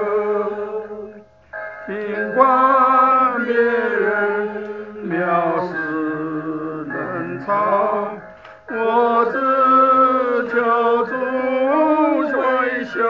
尽管别人藐视冷嘲，我只求主微笑。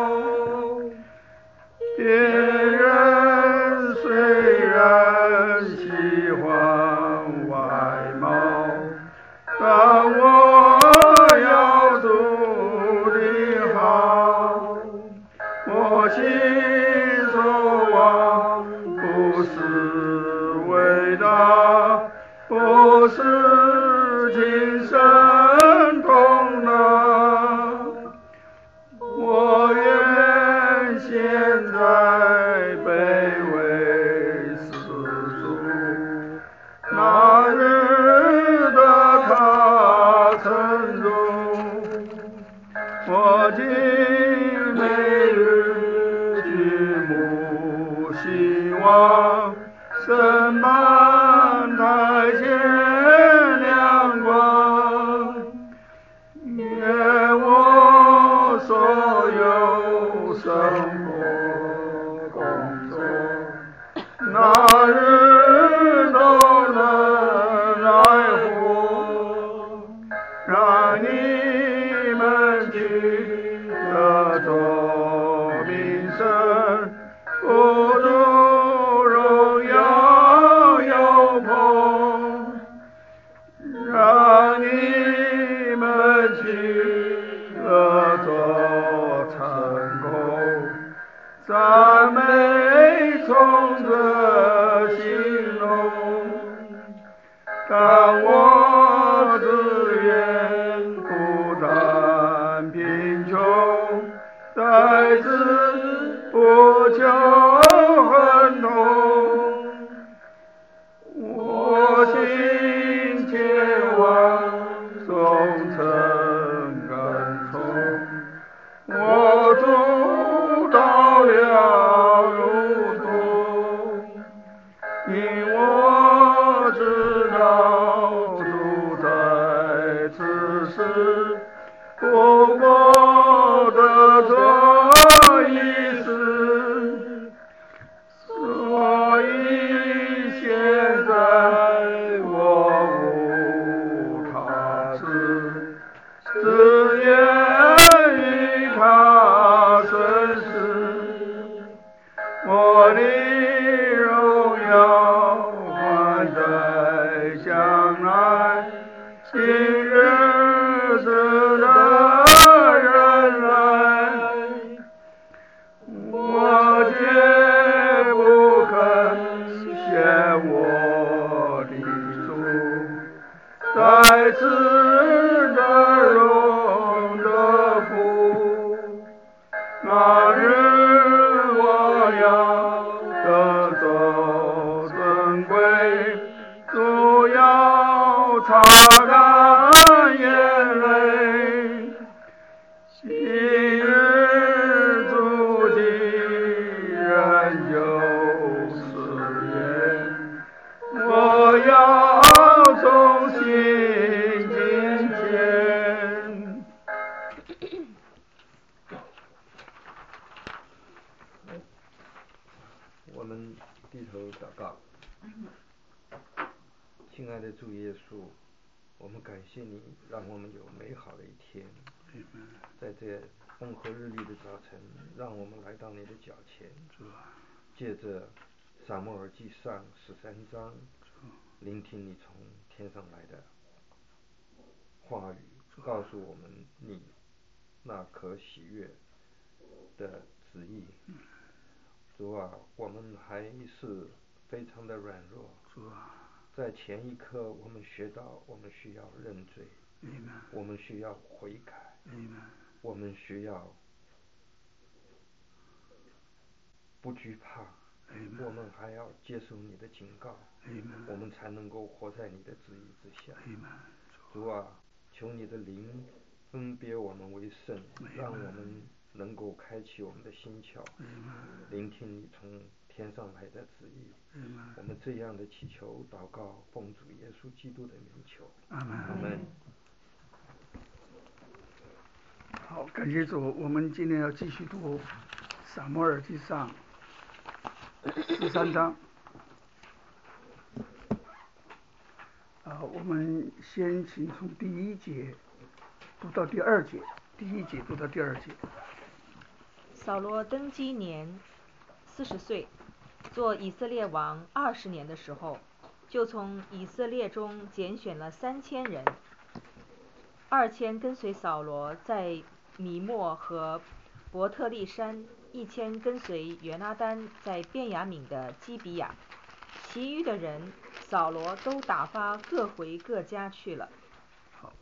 别人虽然喜欢外貌，但我要主的好。我心所望不是伟大，不是今生同能。我愿现在卑微施主，那日的他承荣。我今每日举目希望，神满台前亮光。愿我所有生活工作，那日都能来活，让你们去得着名声，不住荣耀有捧，让你们去得着成功，赞美从这心中。但我只愿孤单贫穷，在此不求很痛。我心切望忠诚跟从，我主到了路途，因我知道主在此时不过的这一时，所以现在我无他志，只愿与他顺时。我的荣耀还在将来，今日子的人来，我绝不肯嫌我的主，在此得荣的福。那日我要得着尊贵，主要擦干眼泪。昔日主的人就是缘，我要重新进前。 我们低头祷告。亲爱的主耶稣，我们感谢你，让我们有美好的一天。在这风和日丽的早晨，让我们来到你的脚前，借着撒母耳记上13章，聆听你从天上来的话语，告诉我们你那可喜悦的旨意。主啊，我们还是非常的软弱。在前一刻我们学到我们需要认罪，我们需要悔改，我们需要不惧怕，我们还要接受你的警告，我们才能够活在你的旨意之下。主啊，求你的灵分别我们为圣，让我们能够开启我们的心窍，聆听你从天上来的旨意。我们这样的祈求祷告，奉主耶稣基督的名求，阿们。 好，感谢主，我们今天要继续读撒母耳记上13章。我们先请从第1节读到第2节，第1节读到第2节。 扫罗登基年40岁，做以色列王20年的时候，就从以色列中拣选了3000人，2000跟随扫罗在米末和伯特利山，1000跟随约拿单在便雅悯的基比亚，其余的人扫罗都打发各回各家去了。 好，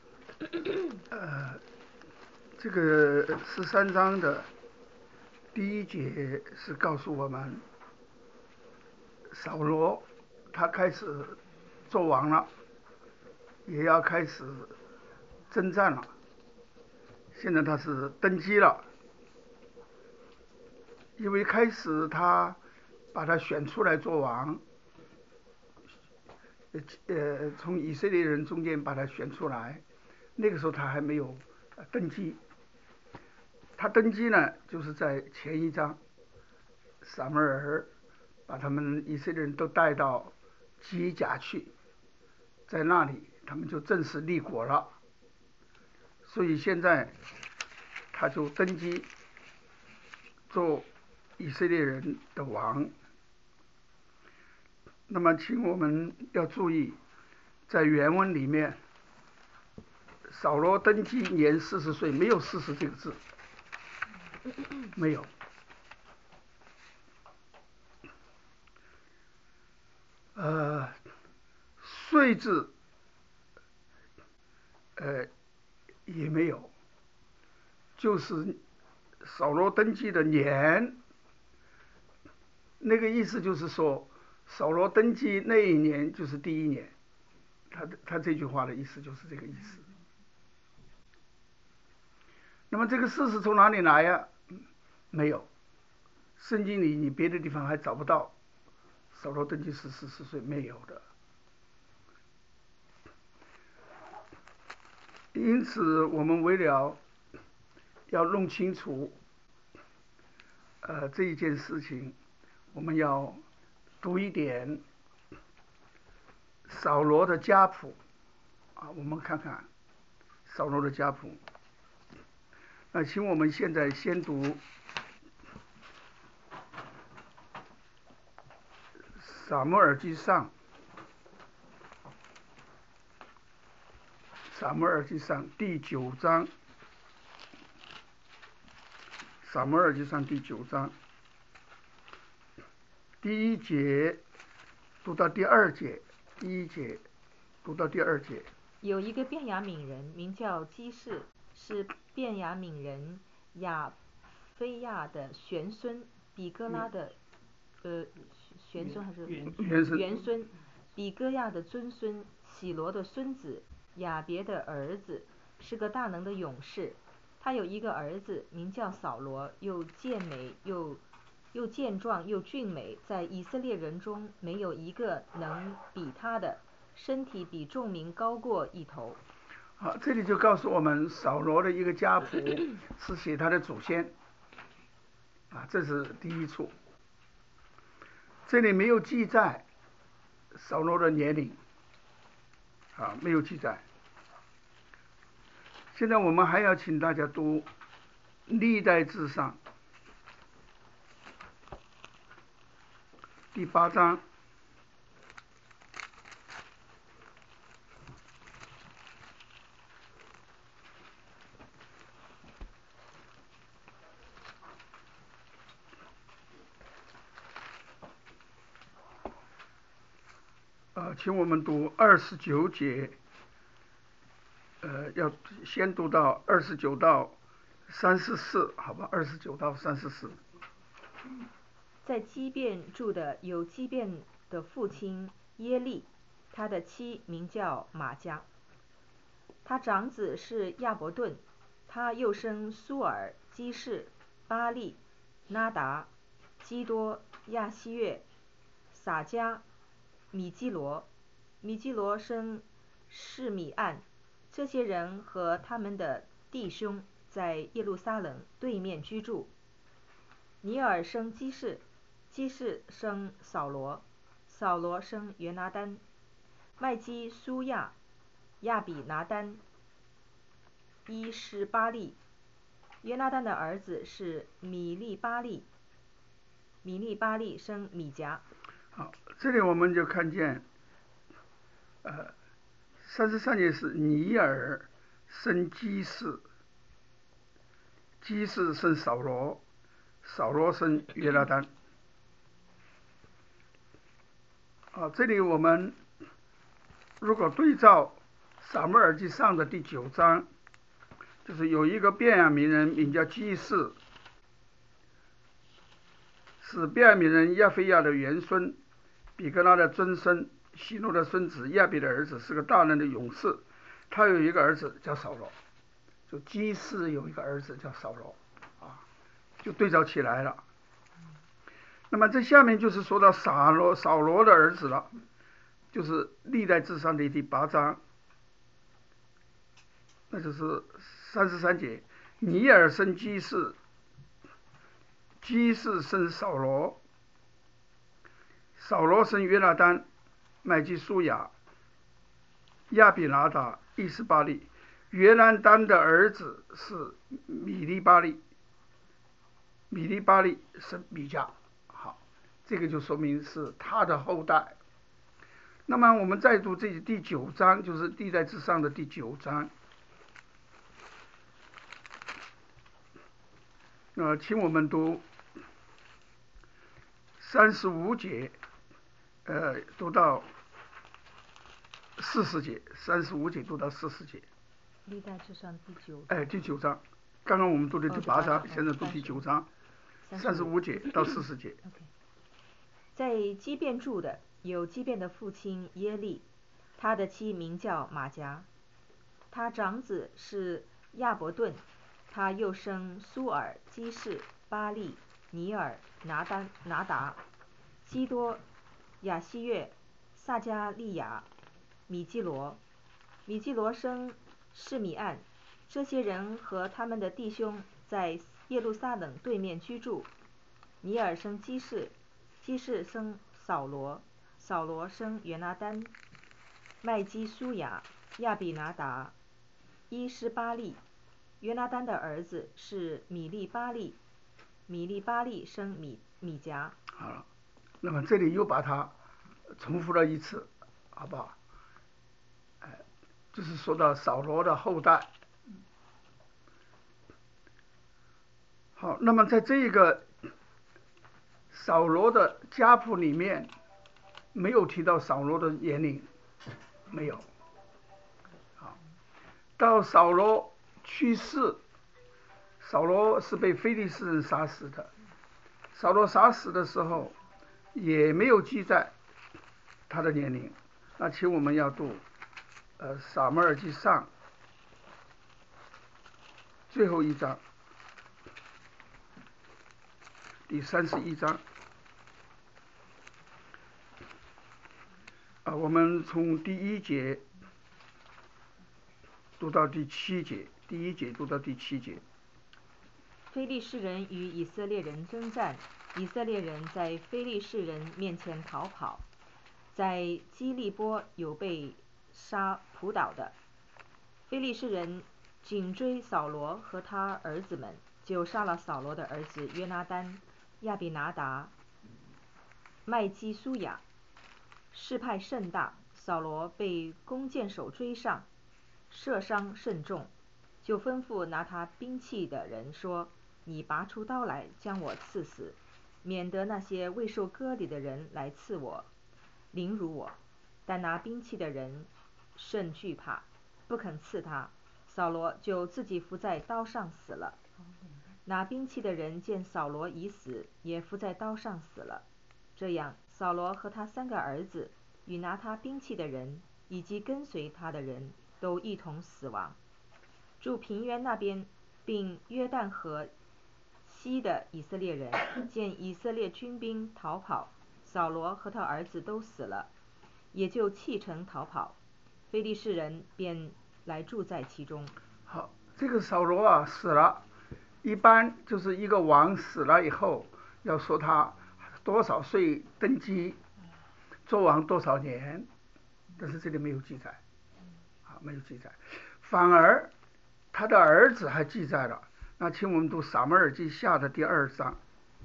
这个13章的第1节是告诉我们，扫罗他开始做王了，也要开始征战了。现在他是登基了，因为开始他把他选出来做王，从以色列人中间把他选出来，那个时候他还没有登基。他登基呢，就是在前1章，撒母耳把他们以色列人都带到基甲去，在那里他们就正式立国了。所以现在他就登基做以色列人的王。那么请我们要注意，在原文里面，扫罗登基年40岁，没有40这个字，没有。岁字也没有，就是扫罗登基的年，那个意思就是说，扫罗登基那一年就是第1年，他这句话的意思就是这个意思。那么这个事是从哪里来呀？没有，圣经里你别的地方还找不到扫罗登基是40岁，没有的。因此我们为了要弄清楚这一件事情，我们要读一点扫罗的家谱我们看看扫罗的家谱。那请我们现在先读撒母耳记上，撒母耳记上第9章，撒母耳记上第9章第1节读到第2节，第1节读到第2节。 有一个便雅悯人名叫基士，是便雅悯人亚非亚的玄孙，比哥拉的玄孙还是元孙，比哥亚的尊孙，喜罗的孙子，亚别的儿子，是个大能的勇士。他有一个儿子名叫扫罗，又健美又健壮又俊美，在以色列人中没有一个能比他的，身体比众民高过一头。 好，这里就告诉我们扫罗的一个家谱是写他的祖先这是第一处。这里没有记载扫罗的年龄没有记载。现在我们还要请大家读历代志上第8章。请我们读29节，要先读到29到34，好吧，29到34。 在基遍住的有基遍的父亲耶利，他的妻名叫玛加，他长子是亚伯顿，他又生苏尔、基士、巴利、拉达、基多、亚希月、撒迦、米基罗。米基罗生示米暗。这些人和他们的弟兄在耶路撒冷对面居住。 尼尔生基士，基士生扫罗，扫罗生约拿单，麦基苏亚，亚比拿单，伊施巴利。约拿单的儿子是米利巴利，米利巴利生米迦。 好，这里我们就看见33节是尼尔生基士，基士生扫罗，扫罗生约拿单。这里我们如果对照撒母耳记上的第9章，就是有一个便雅悯人名叫基士，是便雅悯人亚非亚的元孙，比格拉的曾孙，希诺的孙子，亚比的儿子，是个大能的勇士。他有一个儿子叫扫罗，就基士有一个儿子叫扫罗，就对照起来了。那么这下面就是说到扫罗的儿子了，就是历代志上的第8章，那就是33节，尼尔生基士，基士生扫罗，扫罗生约拿单，麦基苏亚，亚比拿达，伊施巴利。约拿单的儿子是米利巴利，米利巴利生米迦。好，这个就说明是他的后代。那么我们再读这第9章，就是历代志上的第9章。请我们读35节，读到40节，35节读到40节。 历代志上第9章。 第9章，刚刚我们读的第8章，现在读第9章，35节到40节。 在基遍住的有基遍的父亲耶利，他的妻名叫玛迦，他长子是亚伯顿，他又生苏尔、基士、巴利、尼尔、拿达、基多、亚希月、撒加利亚、米基罗。米基罗生示米暗。这些人和他们的弟兄在耶路撒冷对面居住。尼尔生基士，基士生扫罗，扫罗生约拿单，麦基苏亚，亚比拿达，伊施巴利。约拿单的儿子是米利巴利，米利巴利生米迦。 好了，那么这里又把它重复了一次，好不好？就是说到扫罗的后代。好，那么在这个扫罗的家谱里面，没有提到扫罗的年龄，没有。好，到扫罗去世，扫罗是被非利士人杀死的。扫罗杀死的时候，也没有记载他的年龄。那请我们要读撒母耳记上最后一章，第31章。我们从第1节读到第7节，第1节读到第7节。 非利士人与以色列人征战，以色列人在非利士人面前逃跑，在基利波有被杀扑倒的。非利士人紧追扫罗和他儿子们，就杀了扫罗的儿子约拿单、亚比拿达、麦基苏亚。事派甚大，扫罗被弓箭手追上，射伤甚重，就吩咐拿他兵器的人说：“你拔出刀来，将我刺死，免得那些未受割礼的人来刺我，凌辱我。”但拿兵器的人甚惧怕，不肯刺他。扫罗就自己伏在刀上死了。拿兵器的人见扫罗已死，也伏在刀上死了。这样，扫罗和他3个儿子与拿他兵器的人以及跟随他的人都一同死亡。住平原那边并约旦河西的以色列人见以色列军兵逃跑，扫罗和他儿子都死了，也就弃城逃跑。非利士人便来住在其中。 好，这个扫罗死了，一般就是一个王死了以后， 要说他多少岁登基，做王多少年，但是这里没有记载，没有记载，反而他的儿子还记载了。那请我们读撒母耳记下的第2章。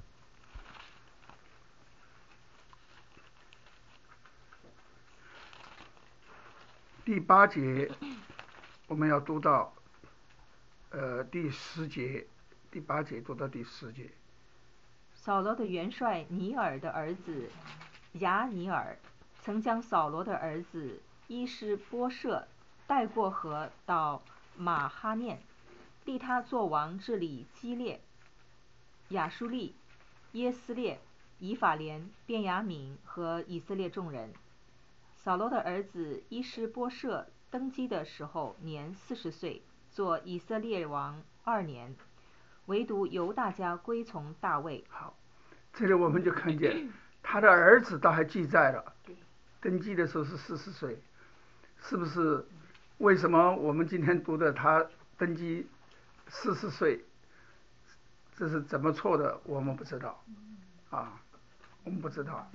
第8节，我们要读到第10节，第8节读到第10节。 扫罗的元帅尼尔的儿子亚尼尔，曾将扫罗的儿子伊施波设带过河到马哈念，立他做王，治理基列、亚书利、耶斯列、以法莲、便雅悯和以色列众人。扫罗的儿子伊施波设登基的时候年40岁，做以色列王2年，唯独犹大家归从大卫。 好，这里我们就看见他的儿子倒还记载了，登基的时候是40岁，是不是？为什么我们今天读的他登基40岁，这是怎么错的？我们不知道，我们不知道，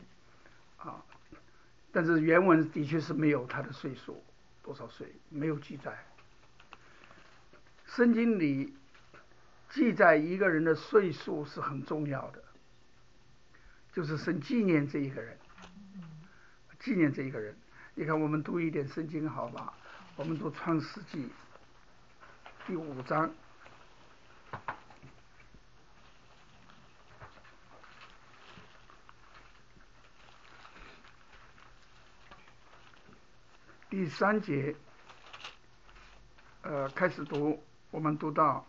但是原文的确是没有他的岁数多少岁，没有记载。圣经里记载一个人的岁数是很重要的，就是神纪念这一个人，纪念这一个人。你看，我们读一点圣经好吧？我们读创世纪第5章。第3节，开始读，我们读到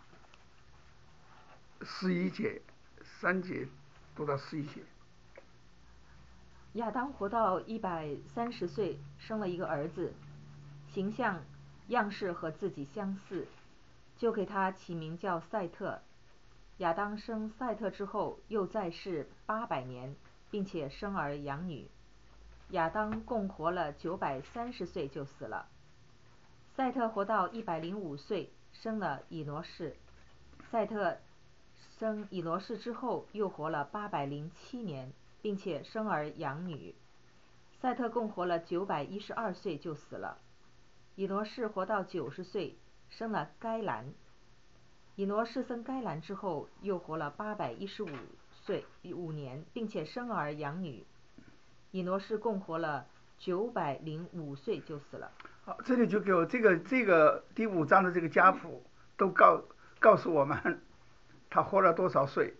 11节，3节读到11节。 亚当活到130岁，生了一个儿子，形象样式和自己相似，就给他起名叫赛特。亚当生赛特之后，又在世800年，并且生儿养女。亚当共活了930岁就死了。赛特活到105岁，生了以挪士。赛特生以挪士之后，又活了807年，并且生儿养女。赛特共活了912岁就死了。以挪士活到90岁，生了该兰。以挪士生该兰之后，又活了815岁5年，并且生儿养女。以挪士共活了905岁就死了。 好，这里就给我这个第5章的这个家谱都告诉我们他活了多少岁。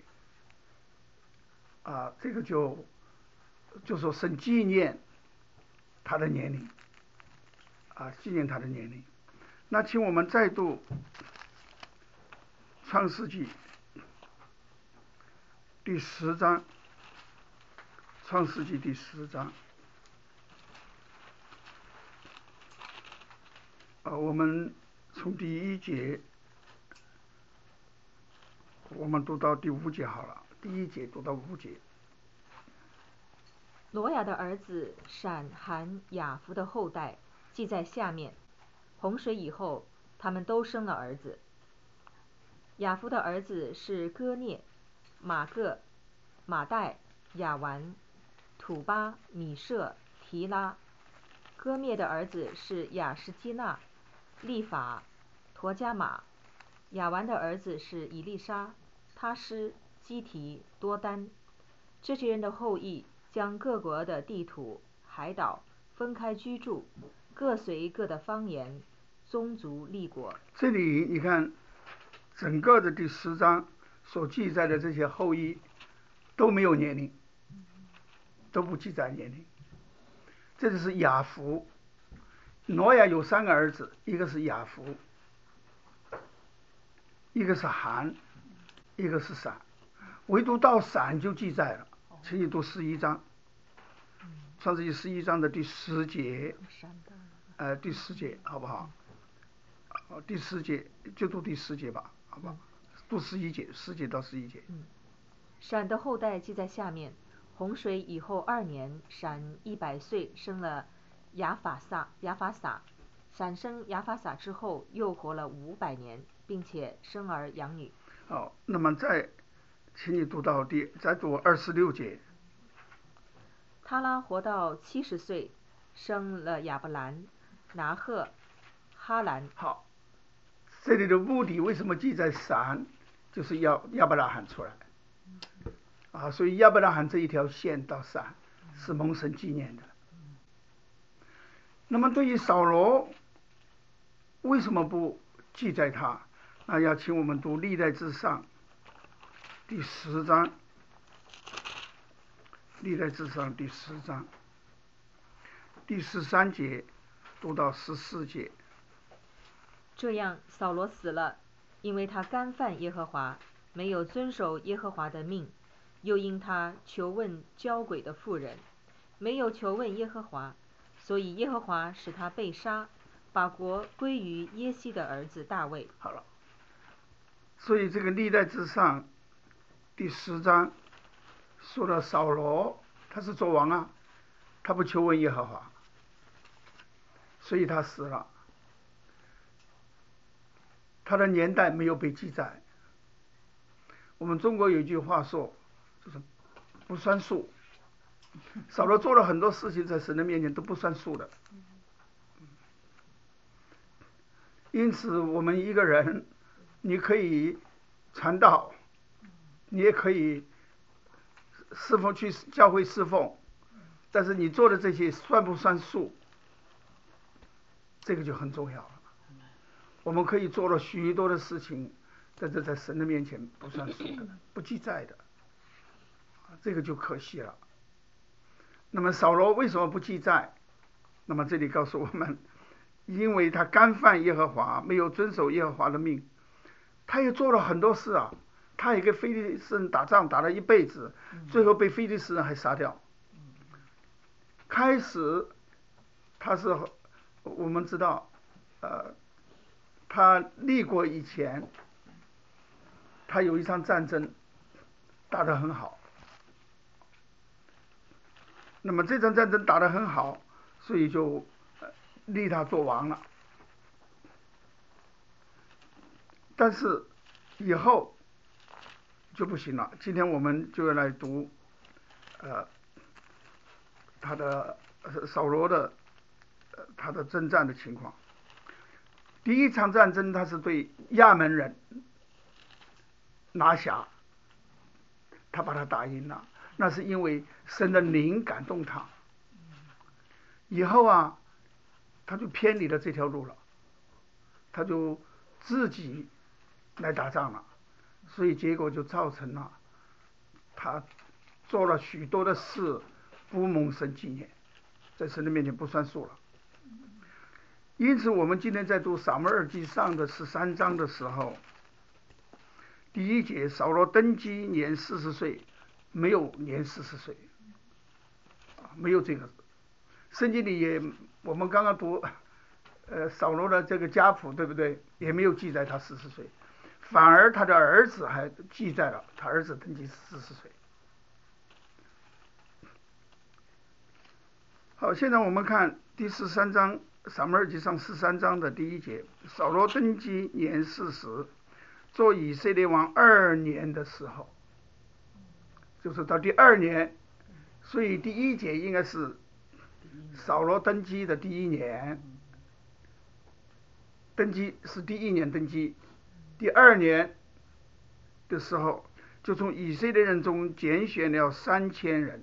这个就说神纪念他的年龄，纪念他的年龄。那请我们再读创世纪第10章，创世纪第10章。我们从第1节，我们读到第5节好了。第1节读到5节。 挪亚的儿子闪、含、雅弗的后代记在下面。洪水以后，他们都生了儿子。雅弗的儿子是歌聂、马各、马代、亚完、土巴、米舍、提拉。歌灭的儿子是亚什基纳、利法、陀加马。亚完的儿子是以利沙、他施、基提、多丹。这些人的后裔将各国的地土、海岛分开居住，各随各的方言、宗族立国。 这里你看，整个的第10章所记载的这些后裔都没有年龄，都不记载年龄。这就是雅弗。挪亚有3个儿子，一个是雅弗，一个是含，一个是闪。唯独到闪就记载了，请你读11章，创世纪11章的第10节，第10节好不好？第10节就读第10节吧，好吧？读11节，10节到11节。 闪的后代记在下面。洪水以后2年，闪100岁，生了亚法撒。闪生亚法撒之后，又活了500年，并且生儿养女。 那么在请你再读26节。 他拉活到70岁，生了亚伯兰、拿赫、哈兰。 好，这里的目的为什么记在闪，就是要亚伯拉罕出来啊，所以亚伯拉罕这一条线到闪是蒙神纪念的。那么对于扫罗，为什么不记载他？那要请我们读历代志上第10章，历代志上第10章第13节读到14节。 这样扫罗死了，因为他干犯耶和华，没有遵守耶和华的命，又因他求问交鬼的妇人，没有求问耶和华，所以耶和华使他被杀，把国归于耶西的儿子大卫。 好了，所以这个历代志上第10章说到扫罗，他是做王啊，他不求问耶和华，所以他死了。他的年代没有被记载。我们中国有一句话说，就是不算数。扫罗做了很多事情，在神的面前都不算数的。因此，我们一个人，你可以传道，你也可以侍奉去教会侍奉，但是你做的这些算不算数，这个就很重要了。我们可以做了许多的事情，但是在神的面前不算数的，不记载的，这个就可惜了。那么扫罗为什么不记载？那么这里告诉我们，因为他干犯耶和华，没有遵守耶和华的命。他也做了很多事啊，他也跟非利士人打仗打了一辈子，最后被非利士人还杀掉。开始他是我们知道他立国以前，他有一场战争打得很好。那么这场战争打得很好，所以就立他做王了。但是以后就不行了。今天我们就要来读他的扫罗的他的征战的情况。第一场战争他是对亚门人拿辖，他把他打赢了，那是因为神的灵感动他。以后啊，他就偏离了这条路了，他就自己来打仗了，所以结果就造成了他做了许多的事不蒙神纪念，在神的面前不算数了。因此我们今天在读撒母耳记上的13章的时候，第1节，扫罗登基年40岁，没有年40岁，没有这个。圣经里也，我们刚刚读扫罗的这个家谱，对不对？也没有记载他40岁，反而他的儿子还记载了，他儿子登基40岁。好，现在我们看第13章，撒母耳记上13章的第1节，扫罗登基年40，做以色列王2年的时候，就是到第2年，所以第1节应该是扫罗登基的第1年，登基是第1年登基，第2年的时候，就从以色列人中拣选了3000人。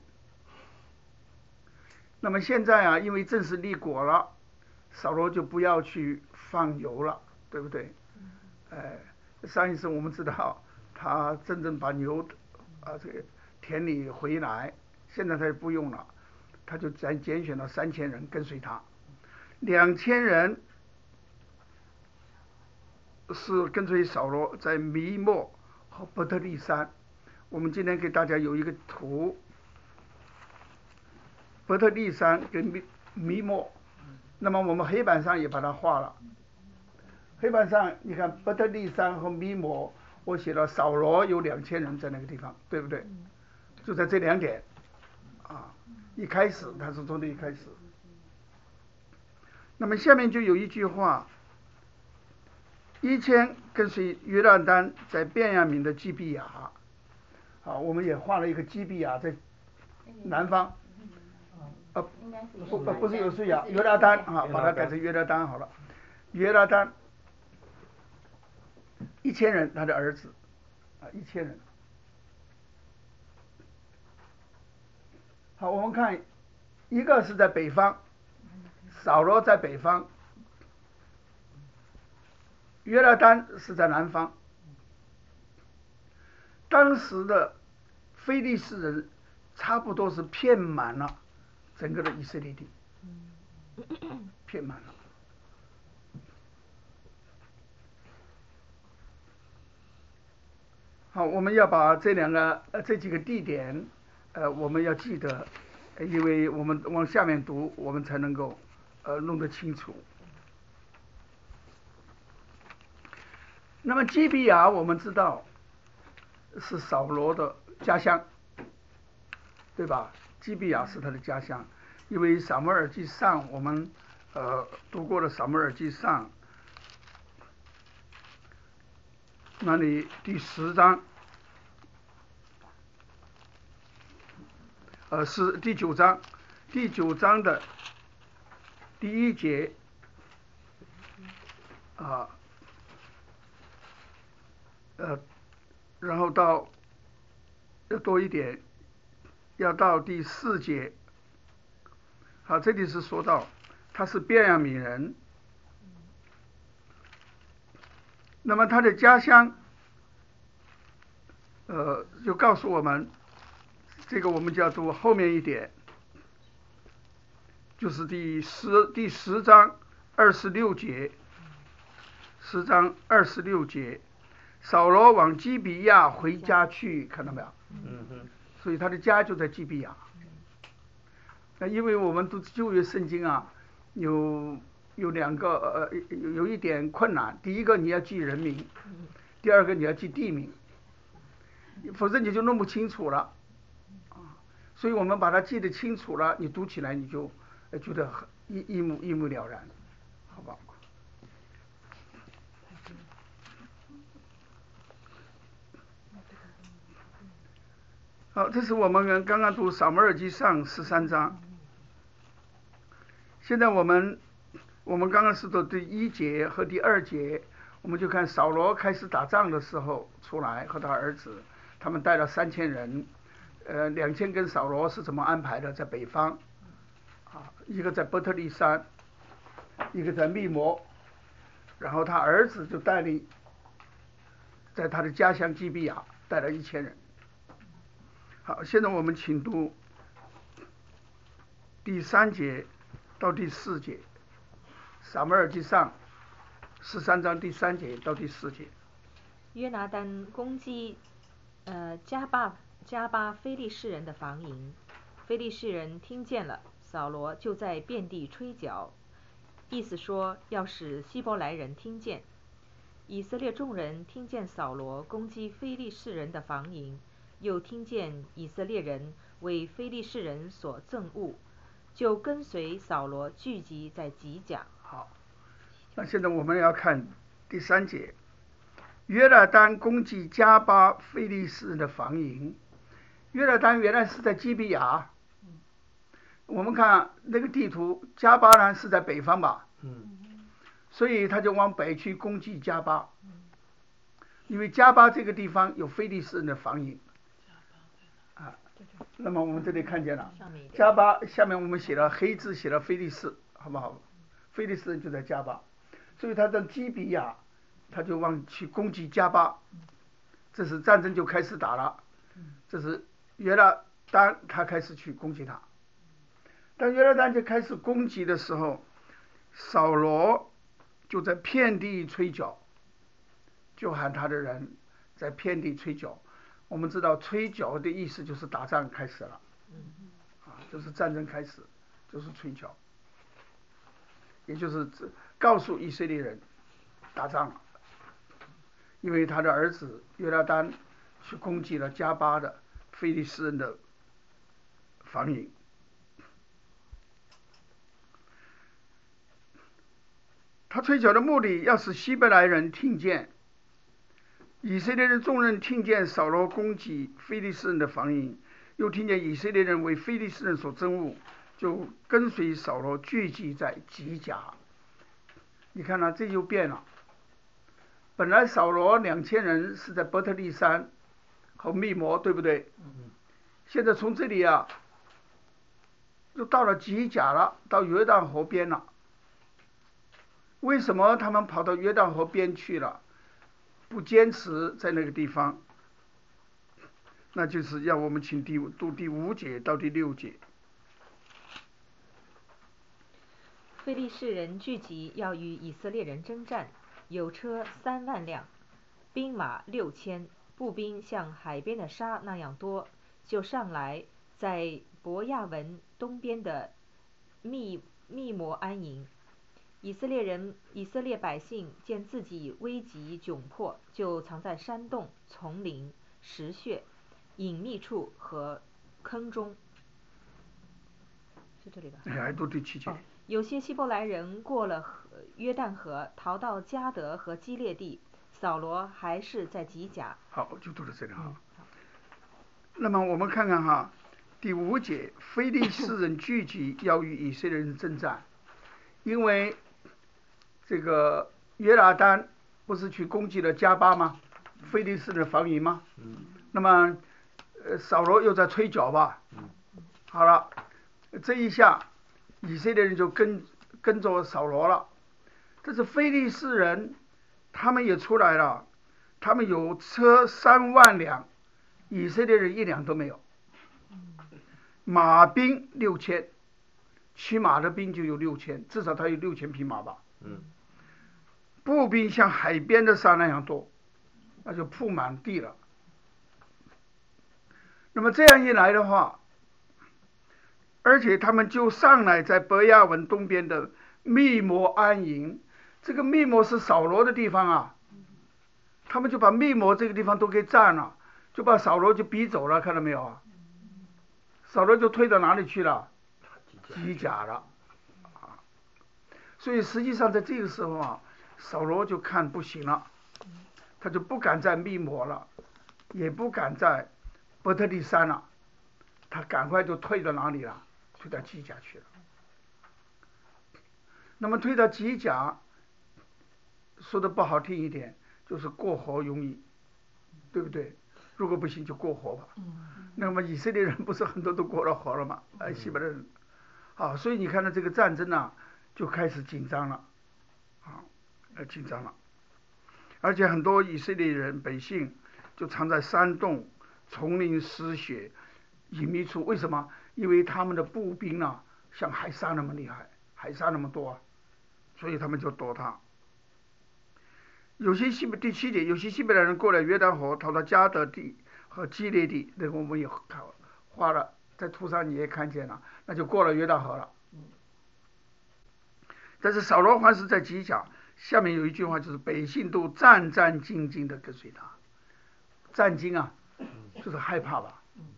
那么现在啊，因为正式立国了，扫罗就不要去放牛了，对不对？上一次我们知道他真正把牛这个田里回来，现在他也不用了，他就拣选了3000人跟随他，2000人是跟随扫罗在米末和伯特利山。我们今天给大家有一个图，伯特利山跟米末，那么我们黑板上也把它画了。黑板上你看伯特利山和米末，我写了扫罗有2000人在那个地方，对不对？就在这2点啊，一开始他是从这一开始。那么下面就有一句话，1000跟随约旦丹在便雅悯的基比亚， 好，我们也画了一个基比亚在南方，不是以赛亚，约拿单啊，把它改成约拿单好了。约拿单1000人，他的儿子啊，1000人。好，我们看一个是在北方，扫罗在北方，约拿单是在南方。当时的非利士人差不多是遍满了整个的以色列地，遍满了。好，我们要把这几个地点，我们要记得，因为我们往下面读，我们才能够弄得清楚。那么基比亚我们知道是扫罗的家乡，对吧？基比亚是他的家乡，因为撒母耳记上我们读过了撒母耳记上那里第10章，是第9章，第9章的第1节啊，然后要多一点，要到第4节。好，这里是说到他是便雅悯人，那么他的家乡，就告诉我们，这个我们就要读后面一点，就是第10章26节，10章26节，扫罗往基比亚回家去，看到没有？所以他的家就在基比亚。那因为我们读旧约圣经啊，有2个有一点困难。第一个你要记人名，第二个你要记地名，否则你就弄不清楚了。所以我们把它记得清楚了，你读起来你就觉得一目了然，好吧？好，这是我们刚刚读撒母耳记上13章。现在我们刚刚是读第1节和第2节，我们就看扫罗开始打仗的时候出来，和他儿子，他们带了3000人，2000跟扫罗是怎么安排的？在北方，一个在伯特利山，一个在密摩，然后他儿子就带领在他的家乡基比亚带了1000人。好，现在我们请读第3节到第4节，撒母耳记上13章第3节到第4节。 约拿单攻击加巴非利士人的防营，非利士人听见了，扫罗就在遍地吹角，意思说要使希伯来人听见。以色列众人听见扫罗攻击非利士人的防营，又听见以色列人为非利士人所憎恶，就跟随扫罗聚集在吉甲。 好，那现在我们要看第3节，约拿单攻击加巴非利士人的防营。约拿单原来是在基比亚，我们看那个地图，加巴呢是在北方吧？所以他就往北去攻击加巴，因为加巴这个地方有非利士人的防营。那么我们这里看见了，加巴下面我们写了黑字，写了非利士，好不好？非利士人就在加巴，所以他在基比亚，他就往去攻击加巴，这是战争就开始打了。这是约拿单他开始去攻击他，当约拿单就开始攻击的时候，扫罗就在遍地吹角，就喊他的人在遍地吹角。我们知道吹角的意思就是打仗开始了，就是战争开始，就是吹角，也就是告诉以色列人打仗了。因为他的儿子约拿单去攻击了加巴的非利士人的防营。他吹角的目的要使希伯来人听见， 以色列人众人听见扫罗攻击非利士人的防营，又听见以色列人为非利士人所憎恶，就跟随扫罗聚集在吉甲。你看这就变了。本来扫罗2000人是在伯特利山和密摩，对不对？现在从这里就到了吉甲了，到约旦河边了。为什么他们跑到约旦河边去了，不坚持在那个地方？那就是让我们请读第5节到第6节。 非利士人聚集要与以色列人征战，有车3万辆，兵马6000，步兵像海边的沙那样多，就上来在伯亚文东边的密摩安营。以色列百姓见自己危急窘迫，就藏在山洞、丛林、石穴、隐秘处和坑中。是这里吧？ 还读第7节。 有些希伯来人过了约旦河，逃到加德和基列地，扫罗还是在吉甲。 好，就读到这里哈。那么我们看看第5节，非利士人聚集要与以色列人征战，因为这个约拿单不是去攻击了加巴吗？非利士人的防营吗？那么扫罗又在吹角吧？好了，这一下以色列人就跟着扫罗了。这是非利士人，他们也出来了，他们有车3万辆，以色列人1辆都没有。马兵6000，骑马的兵就有6000，至少他有6000匹马吧。步兵像海边的沙那样多，那就铺满地了。那么这样一来的话，而且他们就上来在伯亚文东边的密摩安营。这个密摩是扫罗的地方他们就把密摩这个地方都给占了，就把扫罗就逼走了，看到没有扫罗就退到哪里去了？吉甲了。所以实际上在这个时候扫罗就看不行了，他就不敢在密摩了，也不敢在伯特利山了，他赶快就退到哪里了？退到吉甲去了。那么退到吉甲，说的不好听一点，就是过河容易，对不对？如果不行就过河吧。那么以色列人不是很多都过了河了吗？希伯来人。所以你看到这个战争就开始紧张了，紧张了。而且很多以色列人百姓就藏在山洞、丛林、石穴、隐秘处。为什么？因为他们的步兵像海沙那么厉害，海沙那么多所以他们就躲他。第7节，有些希伯来人过了约旦河，逃到加德地和基列地，那个我们也画了，在图上你也看见了，那就过了约旦河了。但是扫罗还是在吉甲。下面有一句话，就是百姓都战战兢兢的跟随他。战兢就是害怕吧。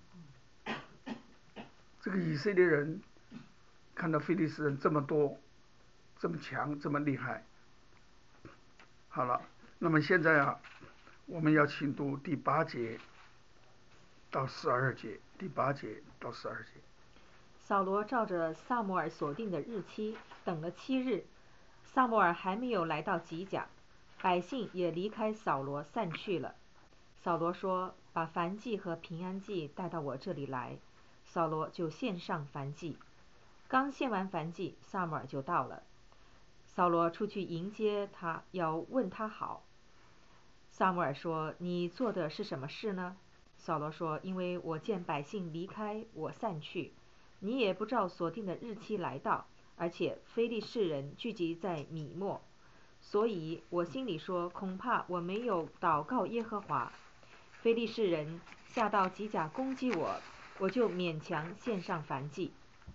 这个以色列人看到非利士人这么多，这么强，这么厉害。好了，那么现在我们要请读第8节到12节。第8节到12节。 扫罗照着撒母耳所定的日期等了7日，撒母耳还没有来到吉甲，百姓也离开扫罗散去了。扫罗说：“把燔祭和平安祭带到我这里来。”扫罗就献上燔祭。刚献完燔祭，撒母耳就到了。扫罗出去迎接他，要问他好。撒母耳说：“你做的是什么事呢？”扫罗说：“因为我见百姓离开我散去，你也不照所定的日期来到，而且非利士人聚集在米末，所以我心里说，恐怕我没有祷告耶和华，非利士人下到吉甲攻击我，我就勉强献上燔祭。”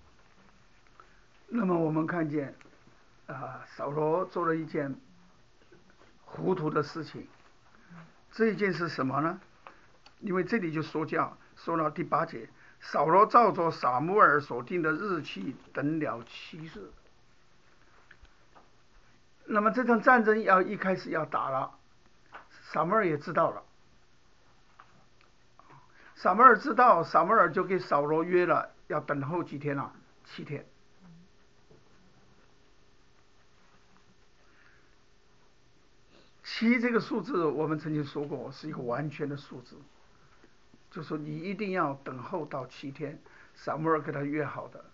那么我们看见扫罗做了一件糊涂的事情。这一件是什么呢？因为这里就说到第8节，扫罗照着撒母耳所定的日期等了7日。那么这场战争一开始要打了， 撒母耳也知道了。撒母耳知道，撒母耳就给扫罗约了，要等候几天了？7天。7这个数字，我们曾经说过是一个完全的数字，就说你一定要等候到7天，撒母耳给他约好的。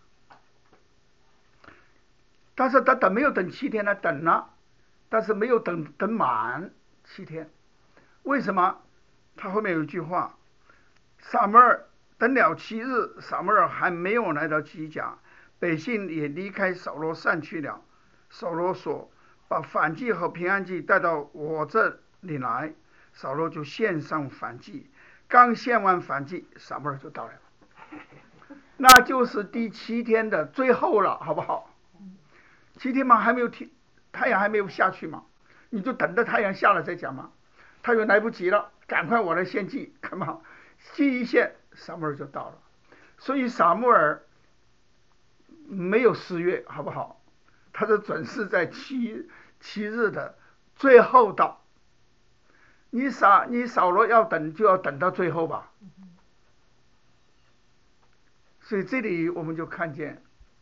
但是他没有等7天呢，等了，但是没有等满7天。为什么？他后面有一句话，撒母耳等了7日，撒母耳还没有来到基甲，百姓也离开扫罗散去了。扫罗说：“把燔祭和平安祭带到我这里来。”扫罗就献上燔祭，刚献完燔祭，撒母耳就到了，那就是第7天的最后了，好不好？7天嘛，还没有太阳还没有下去嘛，你就等着太阳下了再讲嘛。他又来不及了，赶快我来献祭，干嘛？祭一献，撒母耳就到了。所以撒母耳没有4月，好不好？他是准是在7日的最后到。你扫罗要等就要等到最后吧。所以这里我们就看见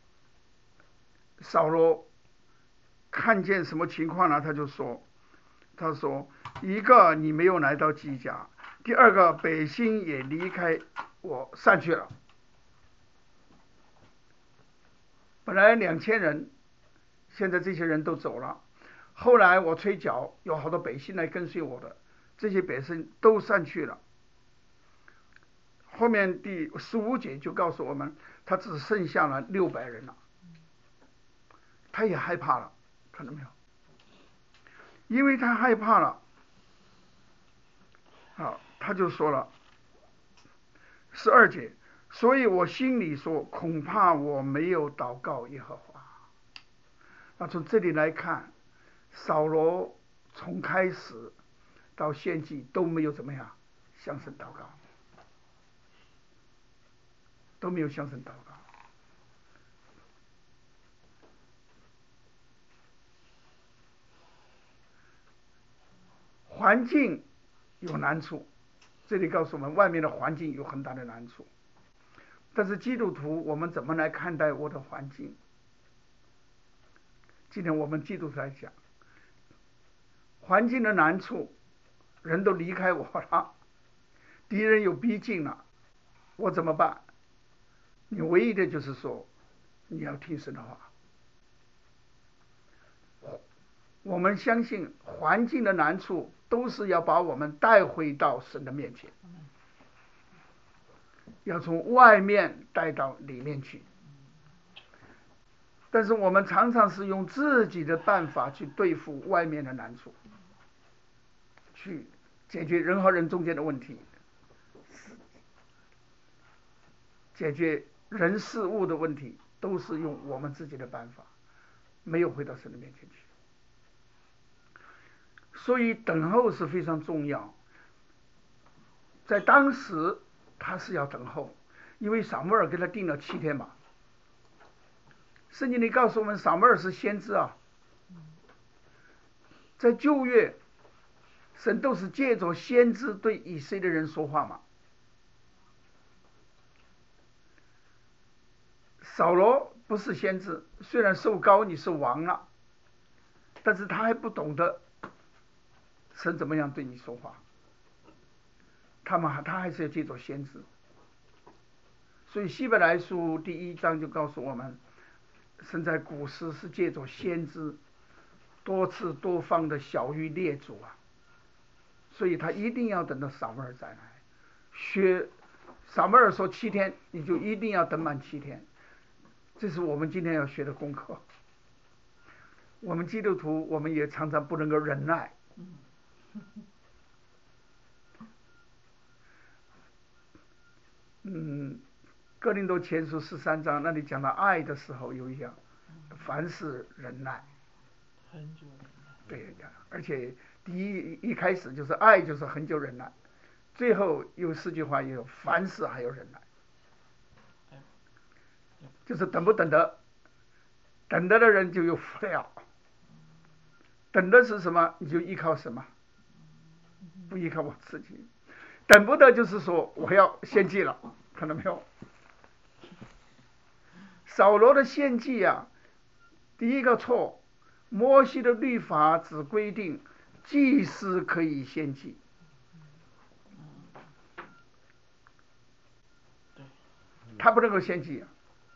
扫罗看见什么情况呢？他说一个你没有来到基甲，第二个百姓也离开我散去了。本来2000人，现在这些人都走了。后来我吹角，有好多百姓来跟随我的，这些百姓都散去了。后面第15节就告诉我们，他只剩下了600人了。他也害怕了，看到没有？因为他害怕了，他就说了，12节，所以我心里说，恐怕我没有祷告耶和华。那从这里来看，扫罗从开始到献祭都没有怎么样向神祷告，都没有向神祷告。环境有难处，这里告诉我们，外面的环境有很大的难处。但是基督徒，我们怎么来看待我的环境？今天我们基督徒来讲，环境的难处，人都离开我了，敌人有逼近了，我怎么办？你唯一的就是说，你要听神的话。我们相信环境的难处都是要把我们带回到神的面前，要从外面带到里面去。但是我们常常是用自己的办法去对付外面的难处，去解决人和人中间的问题，解决人事物的问题，都是用我们自己的办法，没有回到神的面前去。所以等候是非常重要。在当时他是要等候，因为撒母耳给他定了7天嘛。圣经里告诉我们，撒母耳是先知啊。在旧约，神都是借着先知对以色列人说话嘛。扫罗不是先知，虽然受膏你是王了，但是他还不懂得神怎么样对你说话，他还是要借着先知。所以希伯来书第1章就告诉我们，神在古时是借着先知多次多方的晓谕列祖啊，所以他一定要等到撒母耳再来。撒母耳说7天，你就一定要等满7天，这是我们今天要学的功课。我们基督徒，我们也常常不能够忍耐。哥林多前书13章那里讲到爱的时候有一样，凡事忍耐。对，而且一开始就是爱，就是很久忍耐，最后有4句话，也有凡事还有忍耐，就是等不等得，等得的人就有福了。等的是什么？你就依靠什么？ 不依靠我自己，等不得就是说我要献祭了，看到没有？扫罗的献祭啊，第一个错，摩西的律法只规定祭司可以献祭，他不能够献祭啊。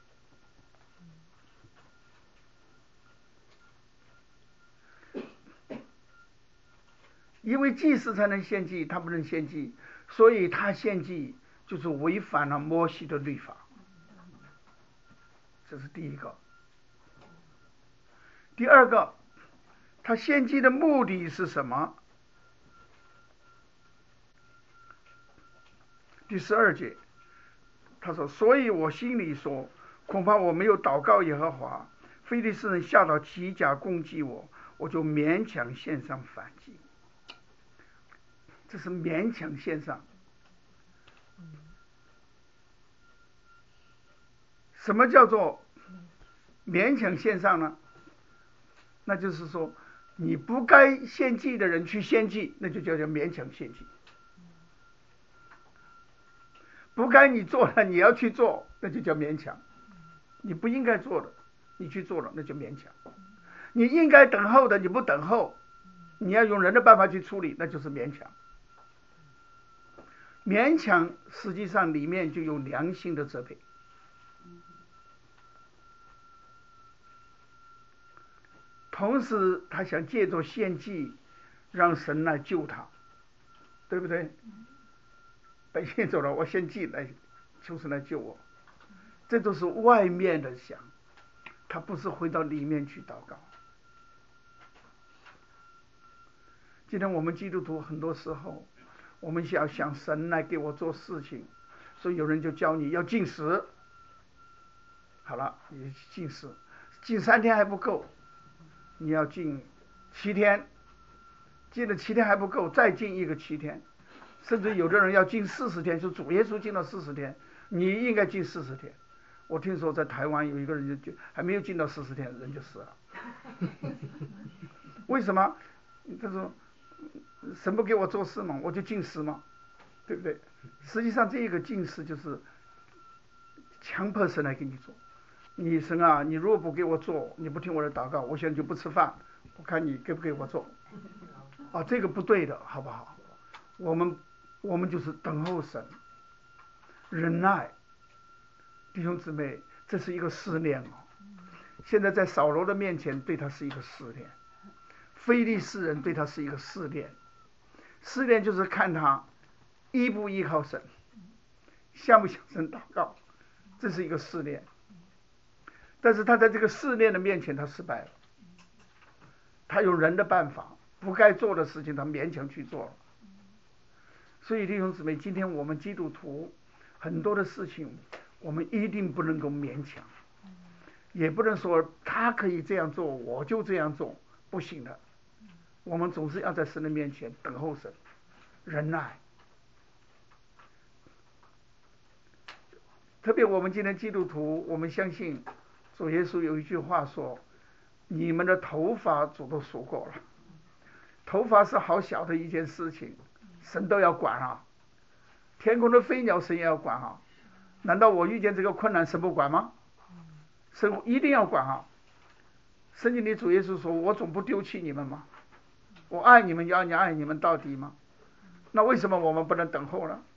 因为祭司才能献祭，他不能献祭，所以他献祭就是违反了摩西的律法，这是第一个。第二个，他献祭的目的是什么？第12节，他说：“所以我心里说，恐怕我没有祷告耶和华，非利士人下到吉甲攻击我，我就勉强献上反击。”这是勉强献上。什么叫做勉强献上呢？那就是说，你不该献祭的人去献祭，那就叫勉强献祭。不该你做的你要去做，那就叫勉强。你不应该做的，你去做了，那就勉强。你应该等候的，你不等候，你要用人的办法去处理，那就是勉强。勉强实际上里面就有良心的责备。同时他想借着献祭让神来救他，对不对？百姓走了，我献祭来求神来救我，这都是外面的想，他不是回到里面去祷告。今天我们基督徒很多时候，我们想神来给我做事情，所以有人就教你要禁食。好了，你禁食，禁3天还不够，你要禁7天，禁了7天还不够，再禁一个7天，甚至有的人要禁40天，说主耶稣禁了40天，你应该禁40天。我听说在台湾有一个人就还没有禁到40天，人就死了。为什么？他说神不给我做事嘛，我就禁食嘛，对不对？实际上这个禁食就是强迫神来给你做。你神啊，你如果不给我做，你不听我的祷告，我现在就不吃饭，我看你给不给我做。啊，这个不对的，好不好？我们就是等候神，忍耐。弟兄姊妹，这是一个试炼哦。现在在扫罗的面前，对他是一个试炼；非利士人对他是一个试炼。试炼就是看他依不依靠神，向不向神祷告，这是一个试炼。但是他在这个试炼的面前，他失败了。他用人的办法，不该做的事情，他勉强去做了。所以弟兄姊妹，今天我们基督徒很多的事情，我们一定不能够勉强，也不能说他可以这样做，我就这样做，不行的。我们总是要在神的面前等候神，忍耐。特别我们今天基督徒，我们相信主耶稣有一句话说：“你们的头发主都数过了。”头发是好小的一件事情，神都要管啊。天空的飞鸟，神也要管啊。难道我遇见这个困难，神不管吗？神一定要管啊。圣经里主耶稣说：“我总不丢弃你们吗？我爱你们，要你爱你们到底吗？”那为什么我们不能等候呢？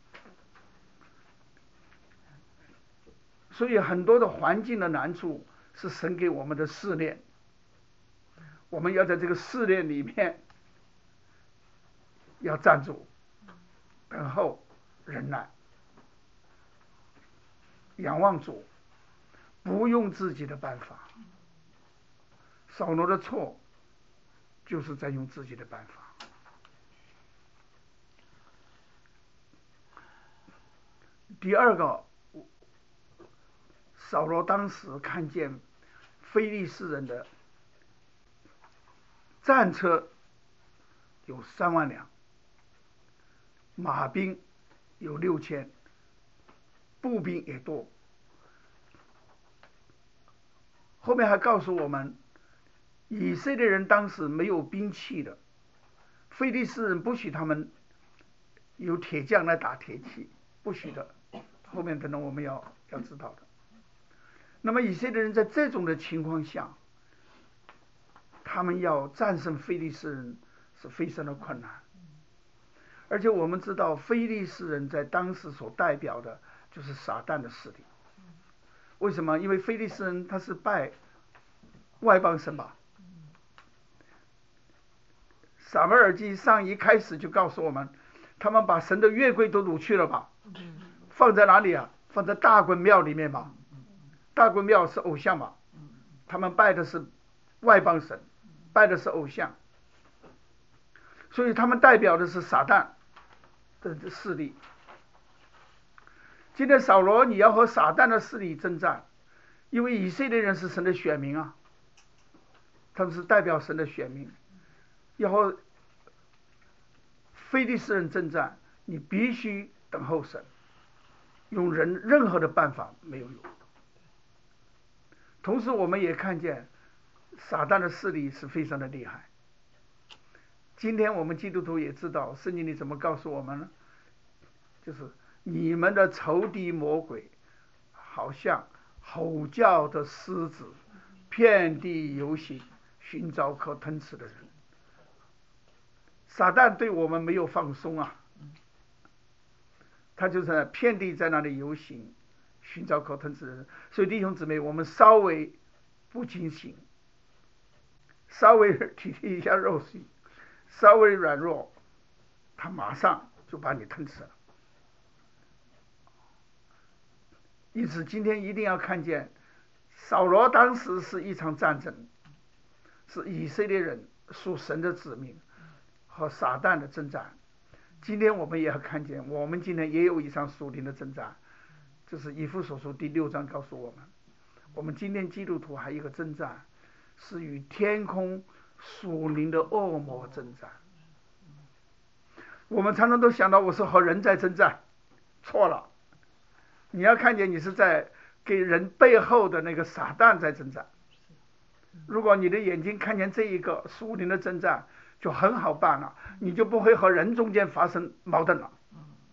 所以很多的环境的难处是神给我们的试炼，我们要在这个试炼里面要站住，等候，忍耐，仰望主，不用自己的办法。扫罗的错就是在用自己的办法。第二个，扫罗当时看见非利士人的战车有3万辆，马兵有6000，步兵也多。后面还告诉我们，以色列人当时没有兵器的，非利士人不许他们有铁匠来打铁器，不许的。后面等等我们要知道的。那么以色列人在这种的情况下，他们要战胜非利士人是非常的困难。而且我们知道非利士人在当时所代表的就是撒旦的势力。为什么？因为非利士人他是拜外邦神吧。撒母耳记上一开始就告诉我们，他们把神的约柜都掳去了吧？放在哪里啊？放在大衮庙里面吧。大衮庙是偶像嘛，他们拜的是外邦神，拜的是偶像，所以他们代表的是撒旦的势力。今天扫罗你要和撒旦的势力征战，因为以色列人是神的选民啊，他们是代表神的选民，要和非利士人征战，你必须等候神，用任何的办法没有用。同时我们也看见撒旦的势力是非常的厉害。今天我们基督徒也知道圣经里怎么告诉我们呢？就是你们的仇敌魔鬼好像吼叫的狮子，遍地游行，寻找可吞吃的人。撒旦对我们没有放松啊，他就是遍地在那里游行，寻找可吞吃的人。所以弟兄姊妹，我们稍微不警醒，稍微体贴一下肉体，稍微软弱，他马上就把你吞吃了。因此今天一定要看见，扫罗当时是一场战争，是以色列人属神的子民和撒旦的征战。今天我们也要看见，我们今天也有一场属灵的征战，这是以弗所书第6章告诉我们，我们今天基督徒还有一个征战，是与天空属灵的恶魔征战。我们常常都想到我是和人在征战，错了。你要看见你是在给人背后的那个撒旦在征战。如果你的眼睛看见这一个属灵的征战，就很好办了，你就不会和人中间发生矛盾了。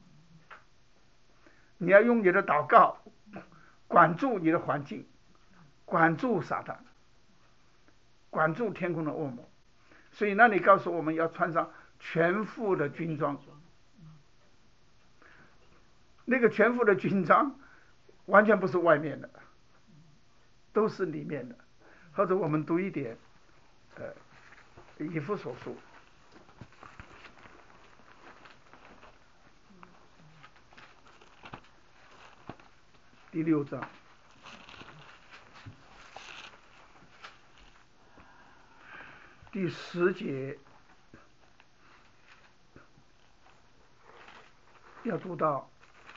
你要用你的祷告管住你的环境，管住撒旦，管住天空的恶魔。所以那里告诉我们要穿上全副的军装，那个全副的军装完全不是外面的，都是里面的。或者我们读一点以弗所书第6章第10节，要读到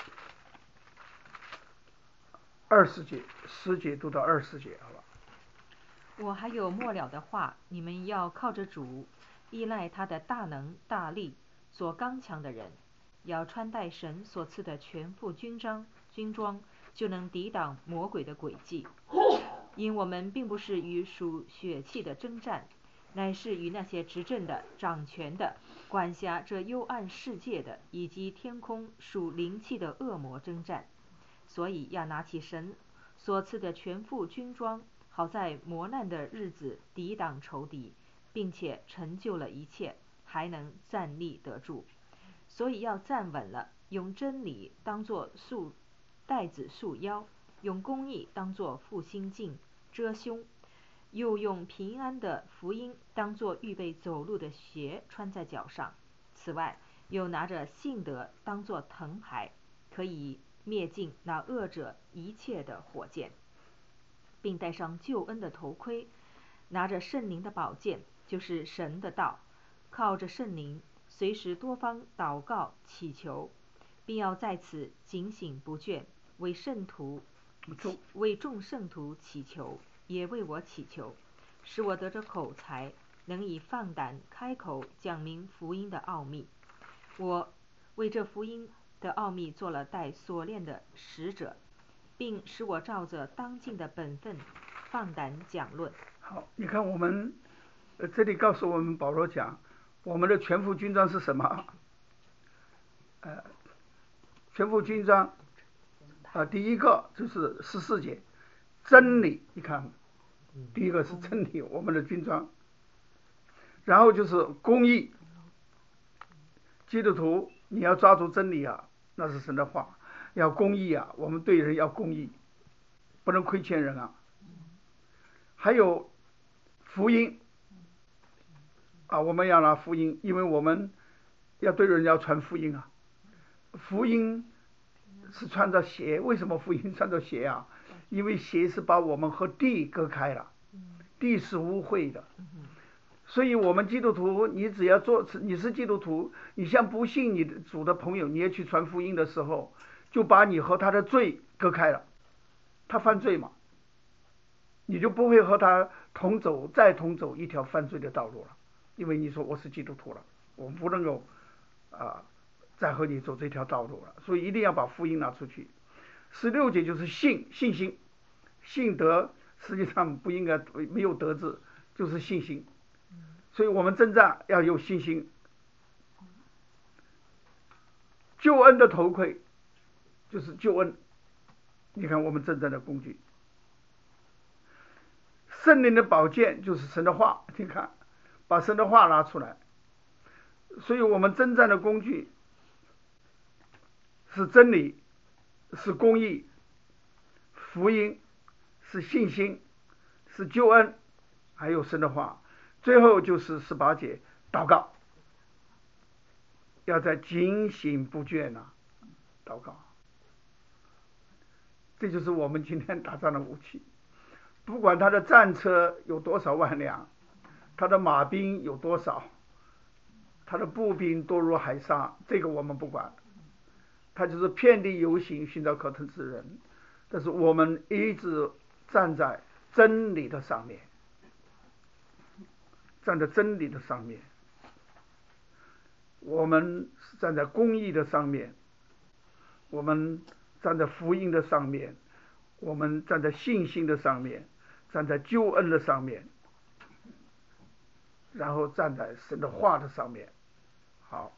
20节，10节读到20节，好吧？ 我还有末了的话，你们要靠着主，依赖他的大能大力，做刚强的人，要穿戴神所赐的全副军装，就能抵挡魔鬼的诡计。因我们并不是与属血气的征战，乃是与那些执政的、掌权的、管辖这幽暗世界的，以及天空属灵气的恶魔征战。所以要拿起神所赐的全副军装，好在磨难的日子抵挡仇敌，并且成就了一切，还能站立得住。所以要站稳了，用真理当作带子束腰，用公义当作护心镜遮胸，又用平安的福音当作预备走路的鞋穿在脚上。此外，又拿着信德当作藤牌，可以灭尽那恶者一切的火箭，并戴上救恩的头盔，拿着圣灵的宝剑，就是神的道，靠着圣灵随时多方祷告祈求，并要在此警醒不倦，为众圣徒祈求，也为我祈求，使我得着口才，能以放胆开口讲明福音的奥秘。我为这福音的奥秘做了带锁链的使者，并使我照着当尽的本分放胆讲论。 好，你看我们这里告诉我们，保罗讲我们的全副军装是什么？ 全副军装第一个就是14节，真理，你看，第一个是真理，我们的军装，然后就是公义，基督徒你要抓住真理啊，那是神的话，要公义啊，我们对人要公义，不能亏欠人啊，还有福音我们要拿福音，因为我们要对人要传福音啊，福音是穿着鞋，为什么福音穿着鞋啊？因为鞋是把我们和地隔开了，地是污秽的，所以我们基督徒，你只要你是基督徒，你向不信你的主的朋友，你也去传福音的时候，就把你和他的罪隔开了，他犯罪嘛，你就不会和他再同走一条犯罪的道路了，因为你说我是基督徒了，我们不能够再和你走这条道路了，所以一定要把福音拿出去。16节就是信心，信德实际上不应该没有德字，就是信心，所以我们征战要有信心。救恩的头盔就是救恩，你看我们征战的工具。圣灵的宝剑就是神的话，你看把神的话拿出来，所以我们征战的工具是真理，是公义，福音，是信心，是救恩，还有神的话。最后就是18节，祷告，要在警醒不倦祷告，这就是我们今天打仗的武器。不管他的战车有多少万辆，他的马兵有多少，他的步兵多如海沙，这个我们不管，他就是遍地游行寻找可吞之人，但是我们一直站在真理的上面，站在真理的上面，我们是站在公义的上面，我们站在福音的上面，我们站在信心的上面，站在救恩的上面，然后站在神的话的上面。好，